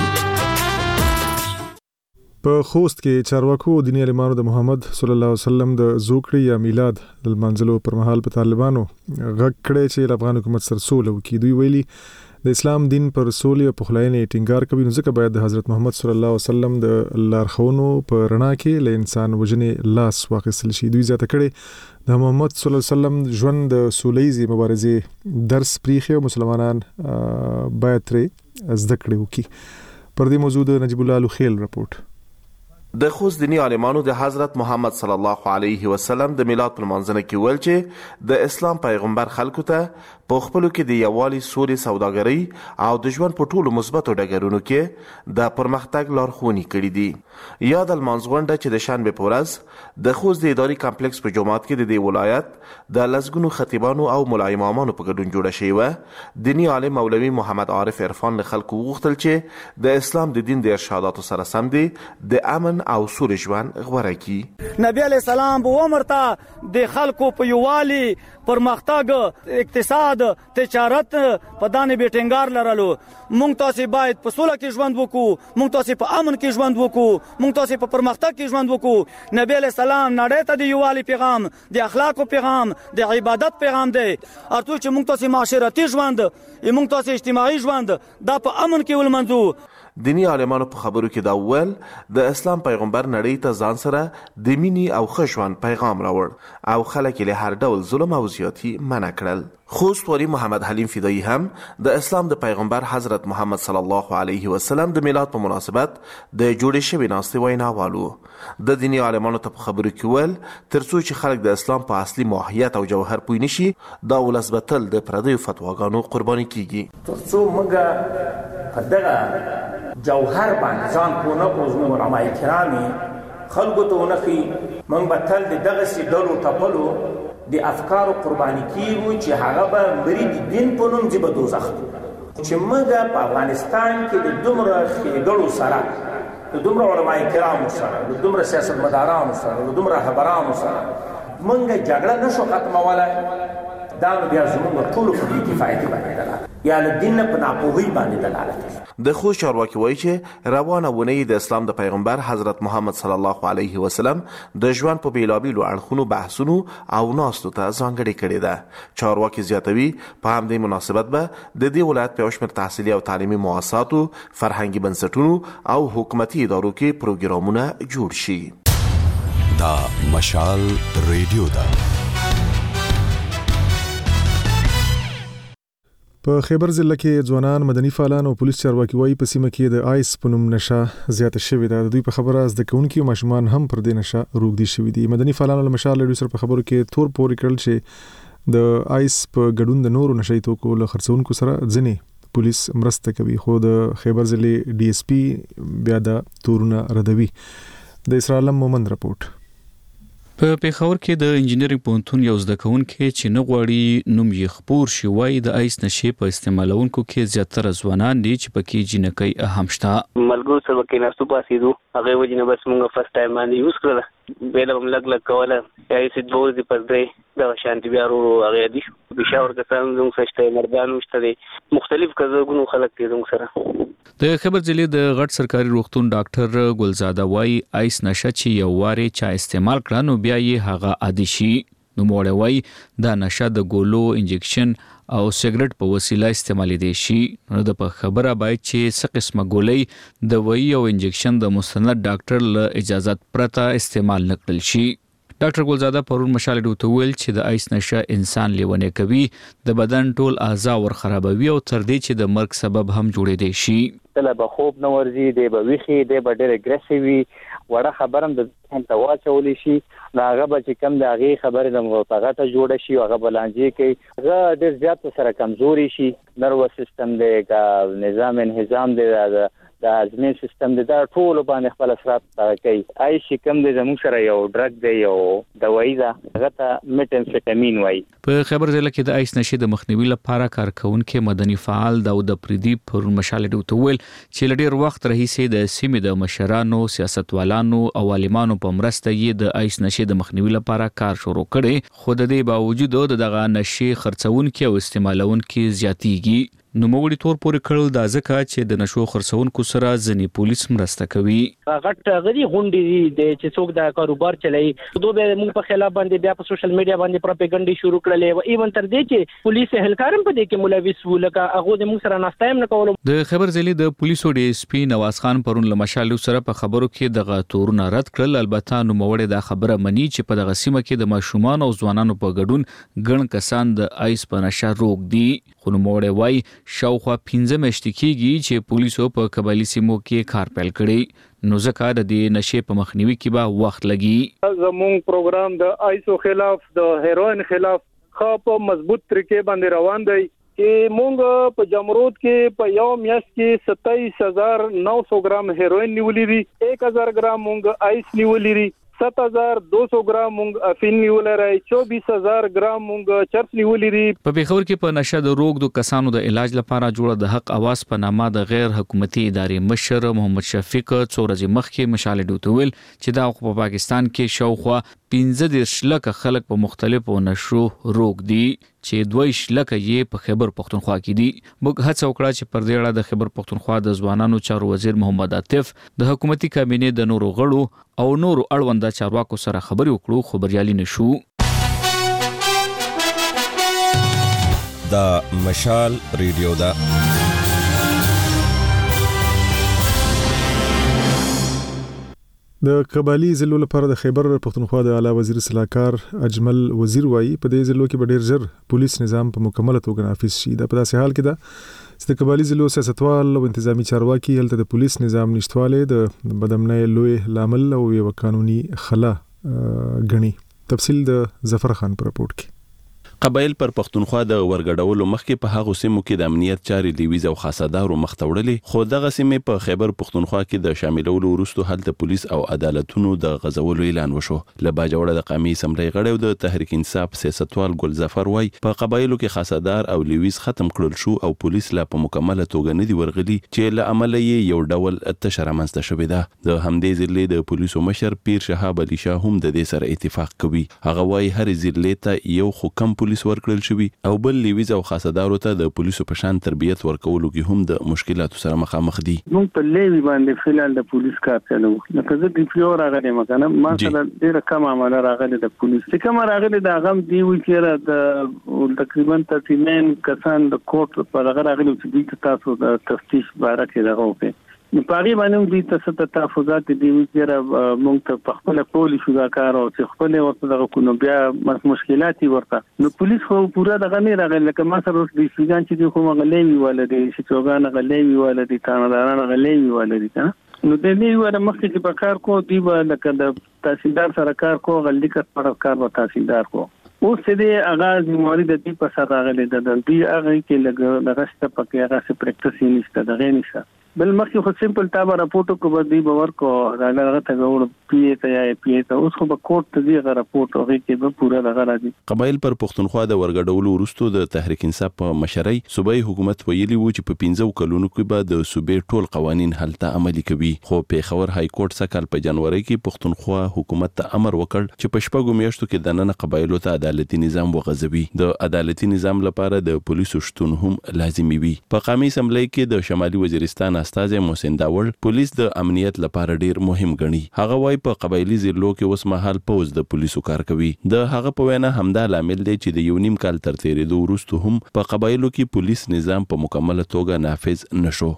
په خوست کې چارواکو دیني عالمانو د محمد صلی الله علیه وسلم د زوکړې یا میلاد د منځلو پر مهال په طالبانو غږ کړی چې افغان حکومت سره سوله وکړي. دوی ویلي د اسلام دین پر سولې او پخلاینې ټینګار کوي نو ځکه باید د حضرت محمد صلی الله علیه وسلم د لارښوونو په رڼا کې له انسان وژنې لاس واخیستل شي. دوی زیاته کړي د محمد صلی الله علیه وسلم ژوند د سولهیزې مبارزې درس پریخي او مسلمانان باید ترې زده کړي وکړي. پر دې موضوع د نجیب الله لوخیل رپورټ. د خوست دینی عالمانو د حضرت محمد صلی الله علیه وسلم د میلاد پر منځنه کې ول چې د اسلام پیغمبر خلکو ته په خپلو کې د یووالي، سولې، سوداګرۍ او د ژوند په ټولو مثبتو ډګرونو کې د پرمختګ لارښوونې کړي دي. یاد لمانځ غونډه چې د شنبې په ورځ د خوست د اداري کمپلیکس په جومات کې د دې ولایت د لسګونو خطیبانو او ملا امامانو په ګډون جوړه شوې وه، دیني عالم مولوي محمد عارف عرفان له خلکو وغوښتل چې د اسلام د دین د ارشاداتو سره سم دی د امن او سولې ژوند غوره کړي. نبی علیہ السلام به ومرته د خلکو په یووالي، پرمختګ، اقتصاد، تجارت په دانې به ټینګار لرلو. مونږ تاسو باید په سوله کې ژوند وکړو، مونږ تاسو په امن کې ژوند وکړو، مونږ تاسو په پرمختګ کې ژوند وکړو. نبی علیہ السلام نړۍ ته د یووالي پیغام، د اخلاقو پیغام، د عبادت پیغام دی. ارته چې مونږ تاسو معاشرتي ژوند، مونږ تاسو اجتماعي ژوند دا په امن کې ولمنځو. دینی عالمانو په خبرو کې دا وویل د اسلام پیغمبر نړۍ ته ځان سره د مینې او ښه ژوند پیغام راوړ او خلک له هر ډول ظلم او زیاتی منع کړل. خوست ولي محمد حلیم فدایی هم د اسلام د پیغمبر حضرت محمد صلی الله علیه وسلم د میلاد په مناسبت د جوړې شوې ناستې ویناوالو. د دینی عالمانو ته په خبرو کې ویل ترڅو چې خلک د اسلام په اصلي ماهیت او جوهر پوه نشي، دا ولس به تل د پردیو فتواګانو قرباني کیږي. ترڅو موږ په دغه جوهر باندې ځان پوه نه کړو، زموږ علماء کرامې خلکو ته ونښي، موږ به تل د دغسې ډلو ټپلو د افکارو قرباني کیږو چې هغه به مري د دین په نوم ځي به دوزخ دي. چې موږ په افغانستان کې د دومره ښېګړو سره، د دومره علماء کرامو سره، د دومره سیاستمدارانو سره، د دومره رهبرانو سره موږ جګړه نشو ختمولی، دا نو بیا زموږ ټولو په بې کفایتي باندې دلالت یا له دین نه په ناپوهۍ باندې دلالت. د خوست چارواکي وایي چې روانه اونۍ د اسلام د پیغمبر حضرت محمد صلی الله علیه وسلم د ژوند په بیلابیلو اړخونو بحثونو او ناستو ته ځانګړې کړې ده. چارواکي زیاتوي په همدې مناسبت به د دې ولایت په یو شمېر تحصیلي او تعلیمي مؤسساتو، فرهنګي بنسټونو او حکومتي ادارو کې پروګرامونه جوړ شي. دا مشال ریډیو ده. په خیبر ضلع کې ځوانان، مدني فعالان او پولیس چارواکي وایي په سیمه کې د آیس په نوم نشه زیاته شوې ده. د دوی په خبره زده کوونکي او ماشومان هم پر دې نشه روږدي شوي دي. مدني فعالانو له مشال ریډیو سره په خبرو کې تور پورې کړل چې د آیس په ګډون د نورو نشهیي توکو له خرڅونکو سره ځینې پولیس مرسته کوي، خو د خیبر ضلع ډي اس پي بیا د تورونه ردوي. د اسرائیل مومند رپورټ. په پیښور کې د انجینرینګ پوهنتون یو زده کوونکی چې نه غواړي نوم یې خپور شي وایي د آیس نشې په استعمالونکو کې زیاتره ځوانان دي چې پکې جنکۍ هم شته. ملګرو سره کې ناستو پاسېدو، هغه وجې نه بس موږ فرست ټایم باندې یوز کړله، بیا له هم لږ کوله، آیس 2 ورځې پس دی دغه شانتي بیا ورو هغه یادي شو. پېښور کسان زموږ سره شته، مردان هم شته دي، مختلف کزګونو خلک دي زموږ سره. د خیبر ضلع د غټ سرکاري روغتون ډاکټر ګلزاده وایي آیس نشه چې یو وارې چا استعمال کړه نو بیا یې هغه عادي شي. نوموړی وایي دا نشه د ګولو، انجکشن او سیګریټ په وسیله استعمالیدای شي. نو د په خبره باید چې څه قسمه ګولۍ، دوایي او انجکشن د مستند ډاکټر له اجازت پرته استعمال نه کړل شي. ډاکټر ګلزاده پرون مشال ریډیو ته ویل چې د آیس نشه انسان لیونی کوي، د بدن ټول اعضا ور خرابوي او تر دې چې د مرګ سبب هم جوړېدای شي. کله به خوب نه ورځي، دی به ویښي، دی به ډېر اګریسیو وي، وړه خبره هم د ذهن ته واچولی شي، نو هغه به چې کوم د هغې خبرې د هغه ته جوړه شي، هغه به لانجې کوي، هغه ډېر زیات سره کمزوري شي. نروس سیستم دی که نظام انهضام دی، د هضمي سیستم دی، دا ټولو باندې خپل اثرات کوي. آیس چې کوم دی زموږ سره یو ډرګ دی، یو دوایي ده، هغه ته میټامفیټامین وایي. په خیبر ضلع کې د آیس نشې د مخنیوي لپاره کارکونکي مدني فعال داود افریدي پرون مشال ریډیو ته ویل چې له ډېر وخت راهیسې د سیمې د مشرانو، سیاستوالانو او عالمانو په مرسته یې د آیس نشې د مخنیوي لپاره کار شروع کړی، خو د دې باوجود دغه نشې خرڅونکي او استعمالونکي زیاتېږي. نوموړي تور پورې کړل دا ځکه چې د نشو خرڅونکو سره ځینې پولیس مرسته کوي. غټ غړي غونډې دي چې څوک دا کاروبار چلایي، دوی به موږ په خلاف باندې بیا په سوشل میډیا باندې پروپاګاندا شروع کړلې او ایون تر دې چې پولیس اهلکارم په دې کې ملوث و، لکه هغه د موږ سره ناستایم نه کولو. د خیبر ضلع د پولیسو ډي اس پي نواز خان پرون له مشال سره په خبرو کې دغه تورونه رد کړل. البته نوموړي دا خبره مني چې په دغه سیمه کې د ماشومان او ځوانانو په ګډون ګڼ کسان د آیس په نشه روغ دي، خو نوموړي وایي شاوخوا 15 میاشتې کېږي چې پولیسو په قبایلي سیمو کې کار پیل کړی، نو ځکه د دې نشې په مخنیوي کې به وخت لګي. زموږ پروګرام د آیسو خلاف، د هیروین خلاف په مضبوط طریقې باندې روان دی چې مونږ په جمرود کې په یو میاشت کې 27900 ګرام هیروین نیولې دي 1000 ګرام مونږ آیس نیولې دي 7200 ګرام مونږ افین نیولې راي 24000 ګرام مونږ چرس نیولې دي په پیښور کې په نشه د روغ د کسانو د علاج لپاره جوړه د حق اواز په نامه د غیر حکومتي ادارې مشر محمد شفیق څورځي مخکې مشاله ډوتویل چې دا په پاکستان کې شاوخوا 15 لک خلک په مختلفو نشو روغ دي چې 2 لک یې په خیبر پختونخوا کې دي. موږ هڅه وکړه چې پر دې اړه د خیبر پختونخوا د ځوانانو چارو وزیر محمد عاطف د حکومتي کابینې د نورو غړو او نورو اړونده چارواکو سره خبرې وکړو خو بریالي نشو. دا مشال ریډیو دا د قبایلی ضلعو لپاره د خیبر پختونخوا د اعلی وزیر صلاحکار اجمل وزیر وایي په دې ضلعو کې به ډېر ژر پولیس نظام په مکمله توګه نافذ شي. دا په داسې حال کې ده چې د قبایلی ضلعو سیاستوال او انتظامی چارواکي هلته د پولیس نظام نشټواله د بدامنۍ لوی لامل او یو قانوني خلا غني. تفصیل د ظفر خان پر رپورت کې. قبایل پر پختونخوا د ورګډولو مخکې په هغه سیمو کې د امنیت چارې لیویز او خاصدارو مختوړلې خو دغه سیمې په خیبر پختونخوا کې د شاملولو وروسته هلته پولیس او عدالتونو د غزولو اعلان وشو. له باجوړه د قومي اسمبلی غړي او د تحریک انصاف سیاستوال ګل ظفر وای په قبایلو کې خاصدار او لیویز ختم کړل شو او پولیس لا په مکمله توګه نه دی ورغلي چې له عمل یې یو ډول تشره منځته شوې ده. د همدې ضلع د پولیسو مشر پیر شهاب علي شاه هم د دې سره اتفاق کوي. هغه وای هر ضلع ته یو حکم پولیس ورکړل شوی او بل لیویز او خاصدارو ته د پولیسو په شان تربیت ورکولو کې هم د مشکلاتو سره مخامخ دي. موږ په لیوی باندې فعال د پولیس کار چلو لکه زه د پیو راغلی مکنه ما سره ډیره کم عمل راغلی د پولیس چې کوم راغلی د غم دی و چې د تقریبا 39 کسان د کوټ په هغه راغلی چې تاسو د تفتیش باره کې دغه وکړي نو پاري باندې دوی ته ست تحفظات دي چې موږ ته خپل پولیس شو دا کار او چې خپل ورته دغه کو نو بیا مشکلات ورته نو پولیس خو پورا دغه نه راغلی لکه ما سره د سیګان چې خو مغلې ولدي چې چوغان غلې ولدي تانداران غلې ولدي کنه نو د دې وره مخکې چې په کار کو دی لکه د تحصیلدار سره کار کو غلې کړ کار و تحصیلدار کو اوس دې اغاز نیموري د دې په سره راغلی د دې هغه کې لګ لغشت پکې هغه څه پریکټس نشته دغه نشته بل مخکې خو سیمپل تابه راپورټو کو به باور کو راغله ته وړ پی ته یا پی ته اوس خو به کوټ ته دی راپورټ هغه کې به پورا دغه راځي. قبایل پر پختونخوا د ورګډولو وروسته د تحریک انصاف په مشرۍ صوبایي حکومت ویلي وو چې په 15 کلونو کې به د صوبې ټول قوانين هلته عملي کوي خو پیښور های کورټ سکهال په جنوري کې پختونخوا حکومت ته امر وکړ چې په شپږو میاشتو کې د نن قبایلو ته عدالتي نظام وغځوي. د عدالتي نظام لپاره د پولیسو شتون هم لازمي وي. په قومي اسمبلی کې د شمالي وزیرستان استاد محسن داول پولیس د امنیت لپاره ډیر مهم ګڼي. هغه وای په قبایلی ضلعو کې اوس مهال پوز د پولیسو کار کوي. د هغه په وینا همدا لامل دی چې د یو نیم کال تر تیریدو وروسته هم په قبایلو کې پولیس نظام په مکمله توګه نافذ نشو.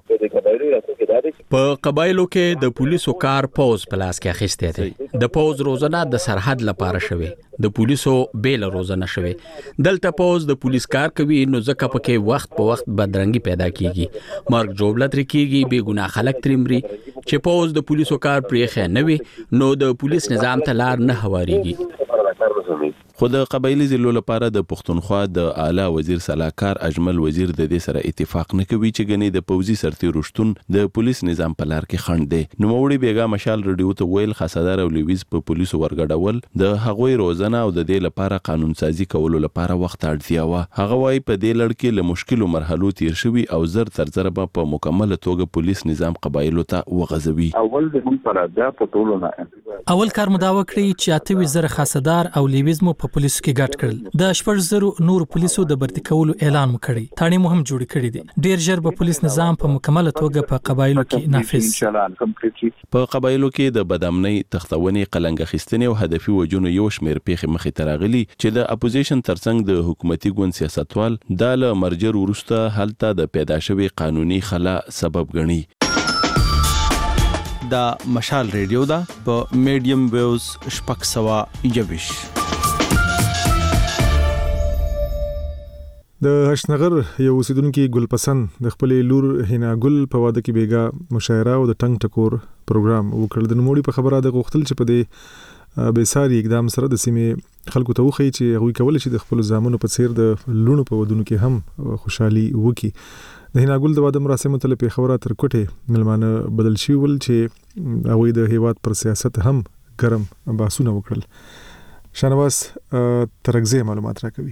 په قبایلو کې د پولیسو کار پوز پلاس کې اخیسته دي. د پوز روزنه د سرحد لپاره شوی. د پولیسو بیل روزنه شوی. دلته پوز د پولیس کار کوي نو ځکه پکې وخت په وخت بدرنګي پیدا کیږي. مرګ جوړلت رکیږي بے ګناه خلک ترمري چې پوز د پولیسو کار پرېخه نه وي نو د پولیس نظام ته لار نه هواريږي. خو د قبایلی ضلعو لپاره د پختونخوا د اعلی وزیر صلاحکار اجمل وزیر د دې سره اتفاق نه کوي چې غني د پوزي سرتیرو شتون د پولیس نظام په لار کې خنډ دی. نو موري بیګا مشال رډیو ته ویل خاصدار او لیویز په پولیسو ورګډول د هغوی روزنه او د دې لپاره قانون سازي کولو لپاره وخت اړتیا و. هغه وايي په دې لړ کې له مشکلو مرحلو تیر شوی او زر تر زر په مکمله توګه پولیس نظام قبایلو ته وغځوي. اول د هم پر ادا په ټولو نه اول کار مداوه کړی چې 80,000 خاصدار او لیویز مو په پولیسو کې ګډ کړل. د 8,000 نور پولیسو د برتی کولو اعلان وکړي. تاړي مهم جوړ کړي دي. ډیر ژر به پولیس نظام په مکمله توګه په قبایلو کې نافذ. په قبایلو کې د بدامنۍ تختونې قلنګ خستنې او هدفي وجونو یو شمیر پیښې مخې ته راغلي چې د اپوزیشن ترڅنګ د حکومتي ګوند سیاستوال د مرجر ورسته هلته د پیدا شوی قانوني خلا سبب ګڼي. دا مشال ریډیو دا په میډیم ویوز شپږ سوه 21. د هشنغر یو اوسیدونکو ګلپسند د خپل لور هینا ګل په واده کې بیګا مشاعره او د ټنګ ټکور پروګرام وکړ. د نوموړي په خبره د غوښتل چې په دې بیساري اقدام سره د سیمې خلکو ته وخی چې هغه کول شي د خپل ځامنو په څیر د لونو په ودونو کې هم خوشحالي وکي. د هناګل د واده مراسمو ته په خبره تر کوټه ملمانه بدل شي ول چې هغه د هیواد پر سیاست هم ګرم باسونه وکړل. شانواز ترغزه معلومات راکوي.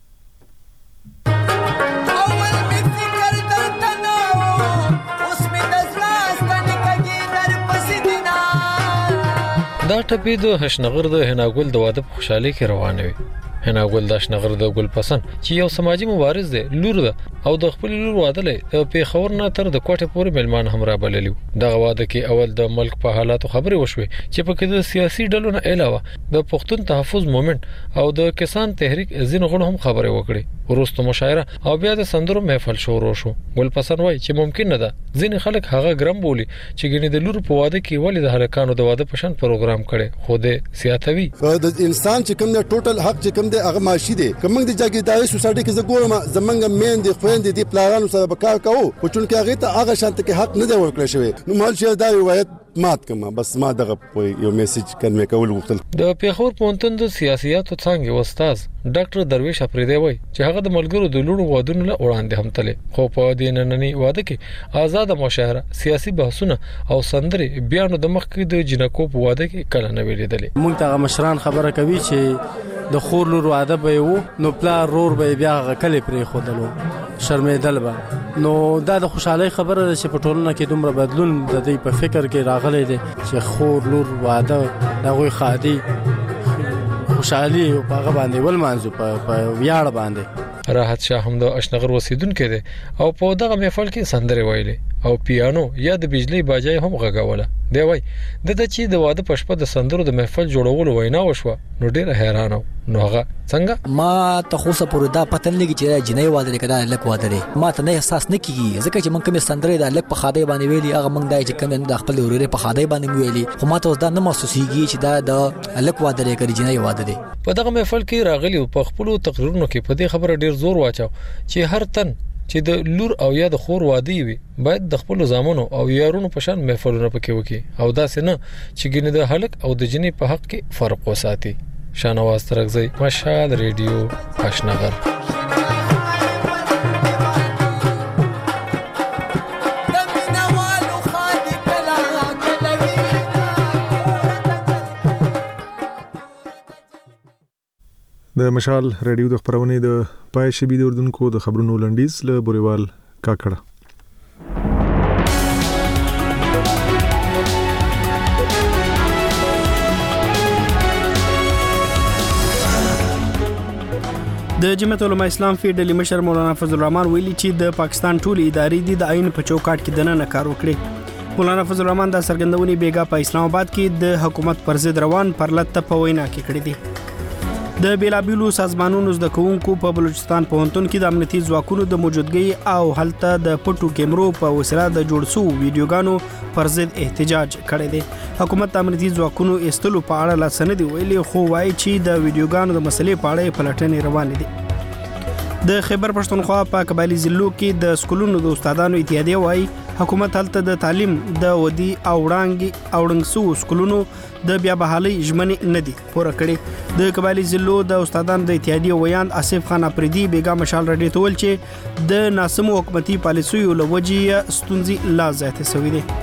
دا ټپی د هشنغر د هناګل د واده په خوشحالي کې روانه وي. هناګل د هشنغر د ګل پسند چې یو سماجی مبارز دی لور ده او د خپل لور واده لې په خبر نه تر د کوټه پورې ملمان هم را بللیو. د واده کې اول د ملک په حالاتو خبرې وشوي چې په کې د سیاسي ډلو نه علاوه د پښتون تحفظ موومېنټ او د کسان تحریک ځین غړو هم خبرې وکړي. ورسته مشاعره او بیا د سندرو محفل شروع شو. ګل پسند وای چې ممکن نه ده ځین خلک هغه ګرم بولی چې ګنې د لور په واده کې ولې د هلکانو د واده پشن پروګرام کړي خو د سیاتوي د انسان چې کوم د ټوټل حق چې کوم د هغه معاشي دی کوم د جاګیرداري سوسایټي کې زګورم زمنګ مین دي خويندې دي پلانونو سره بکار کوو او چې هغه ته هغه شانت کې حق نه دی ورکړل شوی. نو مال شي دا روایت مات کما بس ما دغه یو میسج کنه کول غوښتل. د پیښور پونتون د سیاسياتو څنګه استاد ډاکټر درویش افریدی وای چې هغه د ملګرو د لوړو وادونو له وړاندې هم تله خو په دې نننی واده کې آزاد مشاعره سیاسي بحثونه او سندري بیان د مخ کې د جنکو په واده کې کله نه ویلېدل. مونږ ته مشران خبره کوي چې د خور لور واده به وو نو پلا رور به بیا غکلې پرې خودلو شرمېدل به نو دا د خوشحالي خبره ده چې په ټولنه کې دومره بدلون د دې په فکر کې راغلی دی چې خور لور واده دغه خادي خوشحالي او هغه باندې ول مانځو په ویاړ باندې. راحت شاه هم د اشنغر وسیدونکو دی او په دغه محفل کې سندري ویلې او پیانو یا د بجلی باجای هم غږوله. دی وای د چې د واده پښپه د سندرو د محفل جوړولو وینا وشوه نو ډیر حیران نو هغه څنګه ما ته خو سپور دا پتن لګی چې جنې واده کړه لک واده ما ته نه احساس نه کیږي ځکه چې من کوم سندري د لک په خاده باندې ویلي هغه من دای چې کوم د خپل ورور په خاده باندې ویلي خو ما ته دا نه محسوسيږي چې دا د لک واده کړي جنې واده دی. په دغه محفل کې راغلی په خپل تقریرونو کې په دې خبره ډیر زور واچو چې هر تن چې د لور او یا د خور واده وي باید د خپل زامنو او یارونو په شان محفلونه پکې وکړي او دا څنګه چې ګینه د هلک او د جنې په حق کې فرق وساتي. شانواز ترغزی مشال ریډیو اشنغر. د مشال ریډیو د خبرونه د پای شبي د اردوونکو د خبرونو لنډیز له بوريوال کاکړه. د جمعیت علماء اسلام فیډرالي مشر مولانا فضل الرحمن ویلي چې د پاکستان ټول ادارې د عین په چوکاټ کې دننه کار وکړي. مولانا فضل الرحمن د سرګندونې بیګا په اسلام آباد کې د حکومت پر ضد روان پرلط په وینا کې کړی دی. د بیلابیلو سازمانونو د کوونکو په بلوچستان پوهنتون کې د امنیتي ځواکونو د موجودګۍ او هلته د پټو کیمرو په وسیله د جوړ شو ویډیوګانو پر ضد احتجاج کړی دی. حکومت د امنیتي ځواکونو استلو په اړه لا سند ویلي خو وایي چې د ویډیوګانو د مسلې په اړه پلټنې روانې دي. د خیبر پښتونخوا په قبایلی ضلعو کې د سکولونو د استادانو اتحادیه وایي حکومت هلته د تعلیم د ودی او وړاندې سو سکولونو د بیا بحالي ژمنې نه دي پوره کړي. د قبایلی ضلعو د استادانو د اتحادیه ویاند آصف خان افریدي بیګا مشال رډي تول چې د ناسمو حکومتي پالیسیو لوجې ستونزې لا زیاتې شوې دي.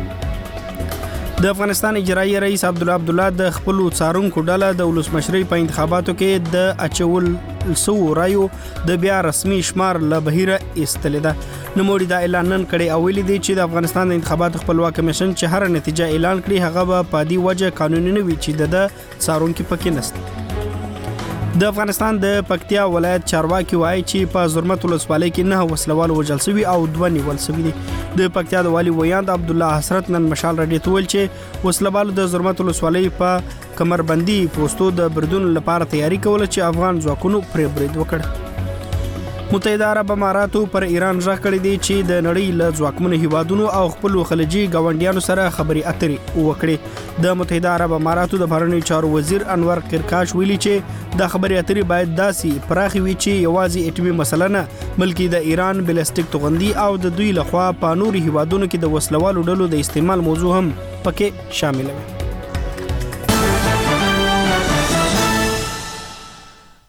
د افغانستان اجرایی رئیس عبدالله د خپل څارونکو ډله د ولسمشرۍ په انتخاباتو کې د اچول سو رایو د بیا رسمي شمار له بهیره ایستل ده. نوموړي دا اعلان نن کړی او ویلي دی چې د افغانستان د انتخاباتو خپلواک کمیشن چې هر نتیجه اعلان کړي هغه به په دې وجه قانوني نه وي چې د څارونکو پکې نشته. د افغانستان د پکتیا ولایت چارواکي وایي چې په زرمت ولسوالۍ کې 9 وسلوال وژل شوي او 2 نیول شوي دي. د پکتیا د والی ویاند عبدالله حسرت نن مشال رډي تول چې وسلوال د زرمت ولسوالۍ په کمربندي پوسټو د بردون لپاره تیاری کوله چې افغان ځواکونو پرې برید وکړ. متحده عرب اماراتو پر ایران ژغ کړی دی چې د نړۍ له ځواکمنو هیوادونو او خپل خلیجي ګاونډیانو سره خبرې اترې وکړي. د متحده عرب اماراتو د بهرنیو چارو وزیر انور قرقاش ویلي چې د خبرې اترې باید داسې پراخي وي چې یوازې اټومي مسله نه بلکې د ایران بلستیک توغندي او د دوی لخوا په نورو هیوادونو کې د وسلوالو ډلو د استعمال موضوع هم پکې شامل وي.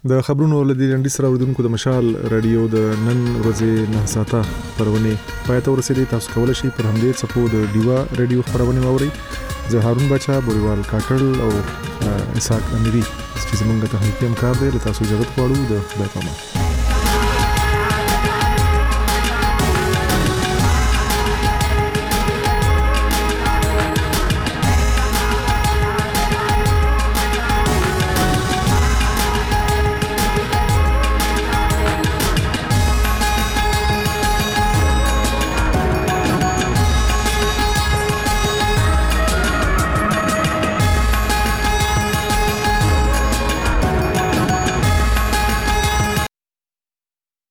د خبرونو لدی لنډی سره اوردونکو د مشال رادیو د نن ورځې 9 ساعته خبرونه پاتې ورسېدي. تاسو کولای شئ پر همدې صفو د ډیوا رادیو خبرونه واورئ. زه هارون بچا بوریوال کاکړ او اسحاق اميري چې زمونږ ته هم کار دی. له تاسو اجازه غواړو. د خدای په امان.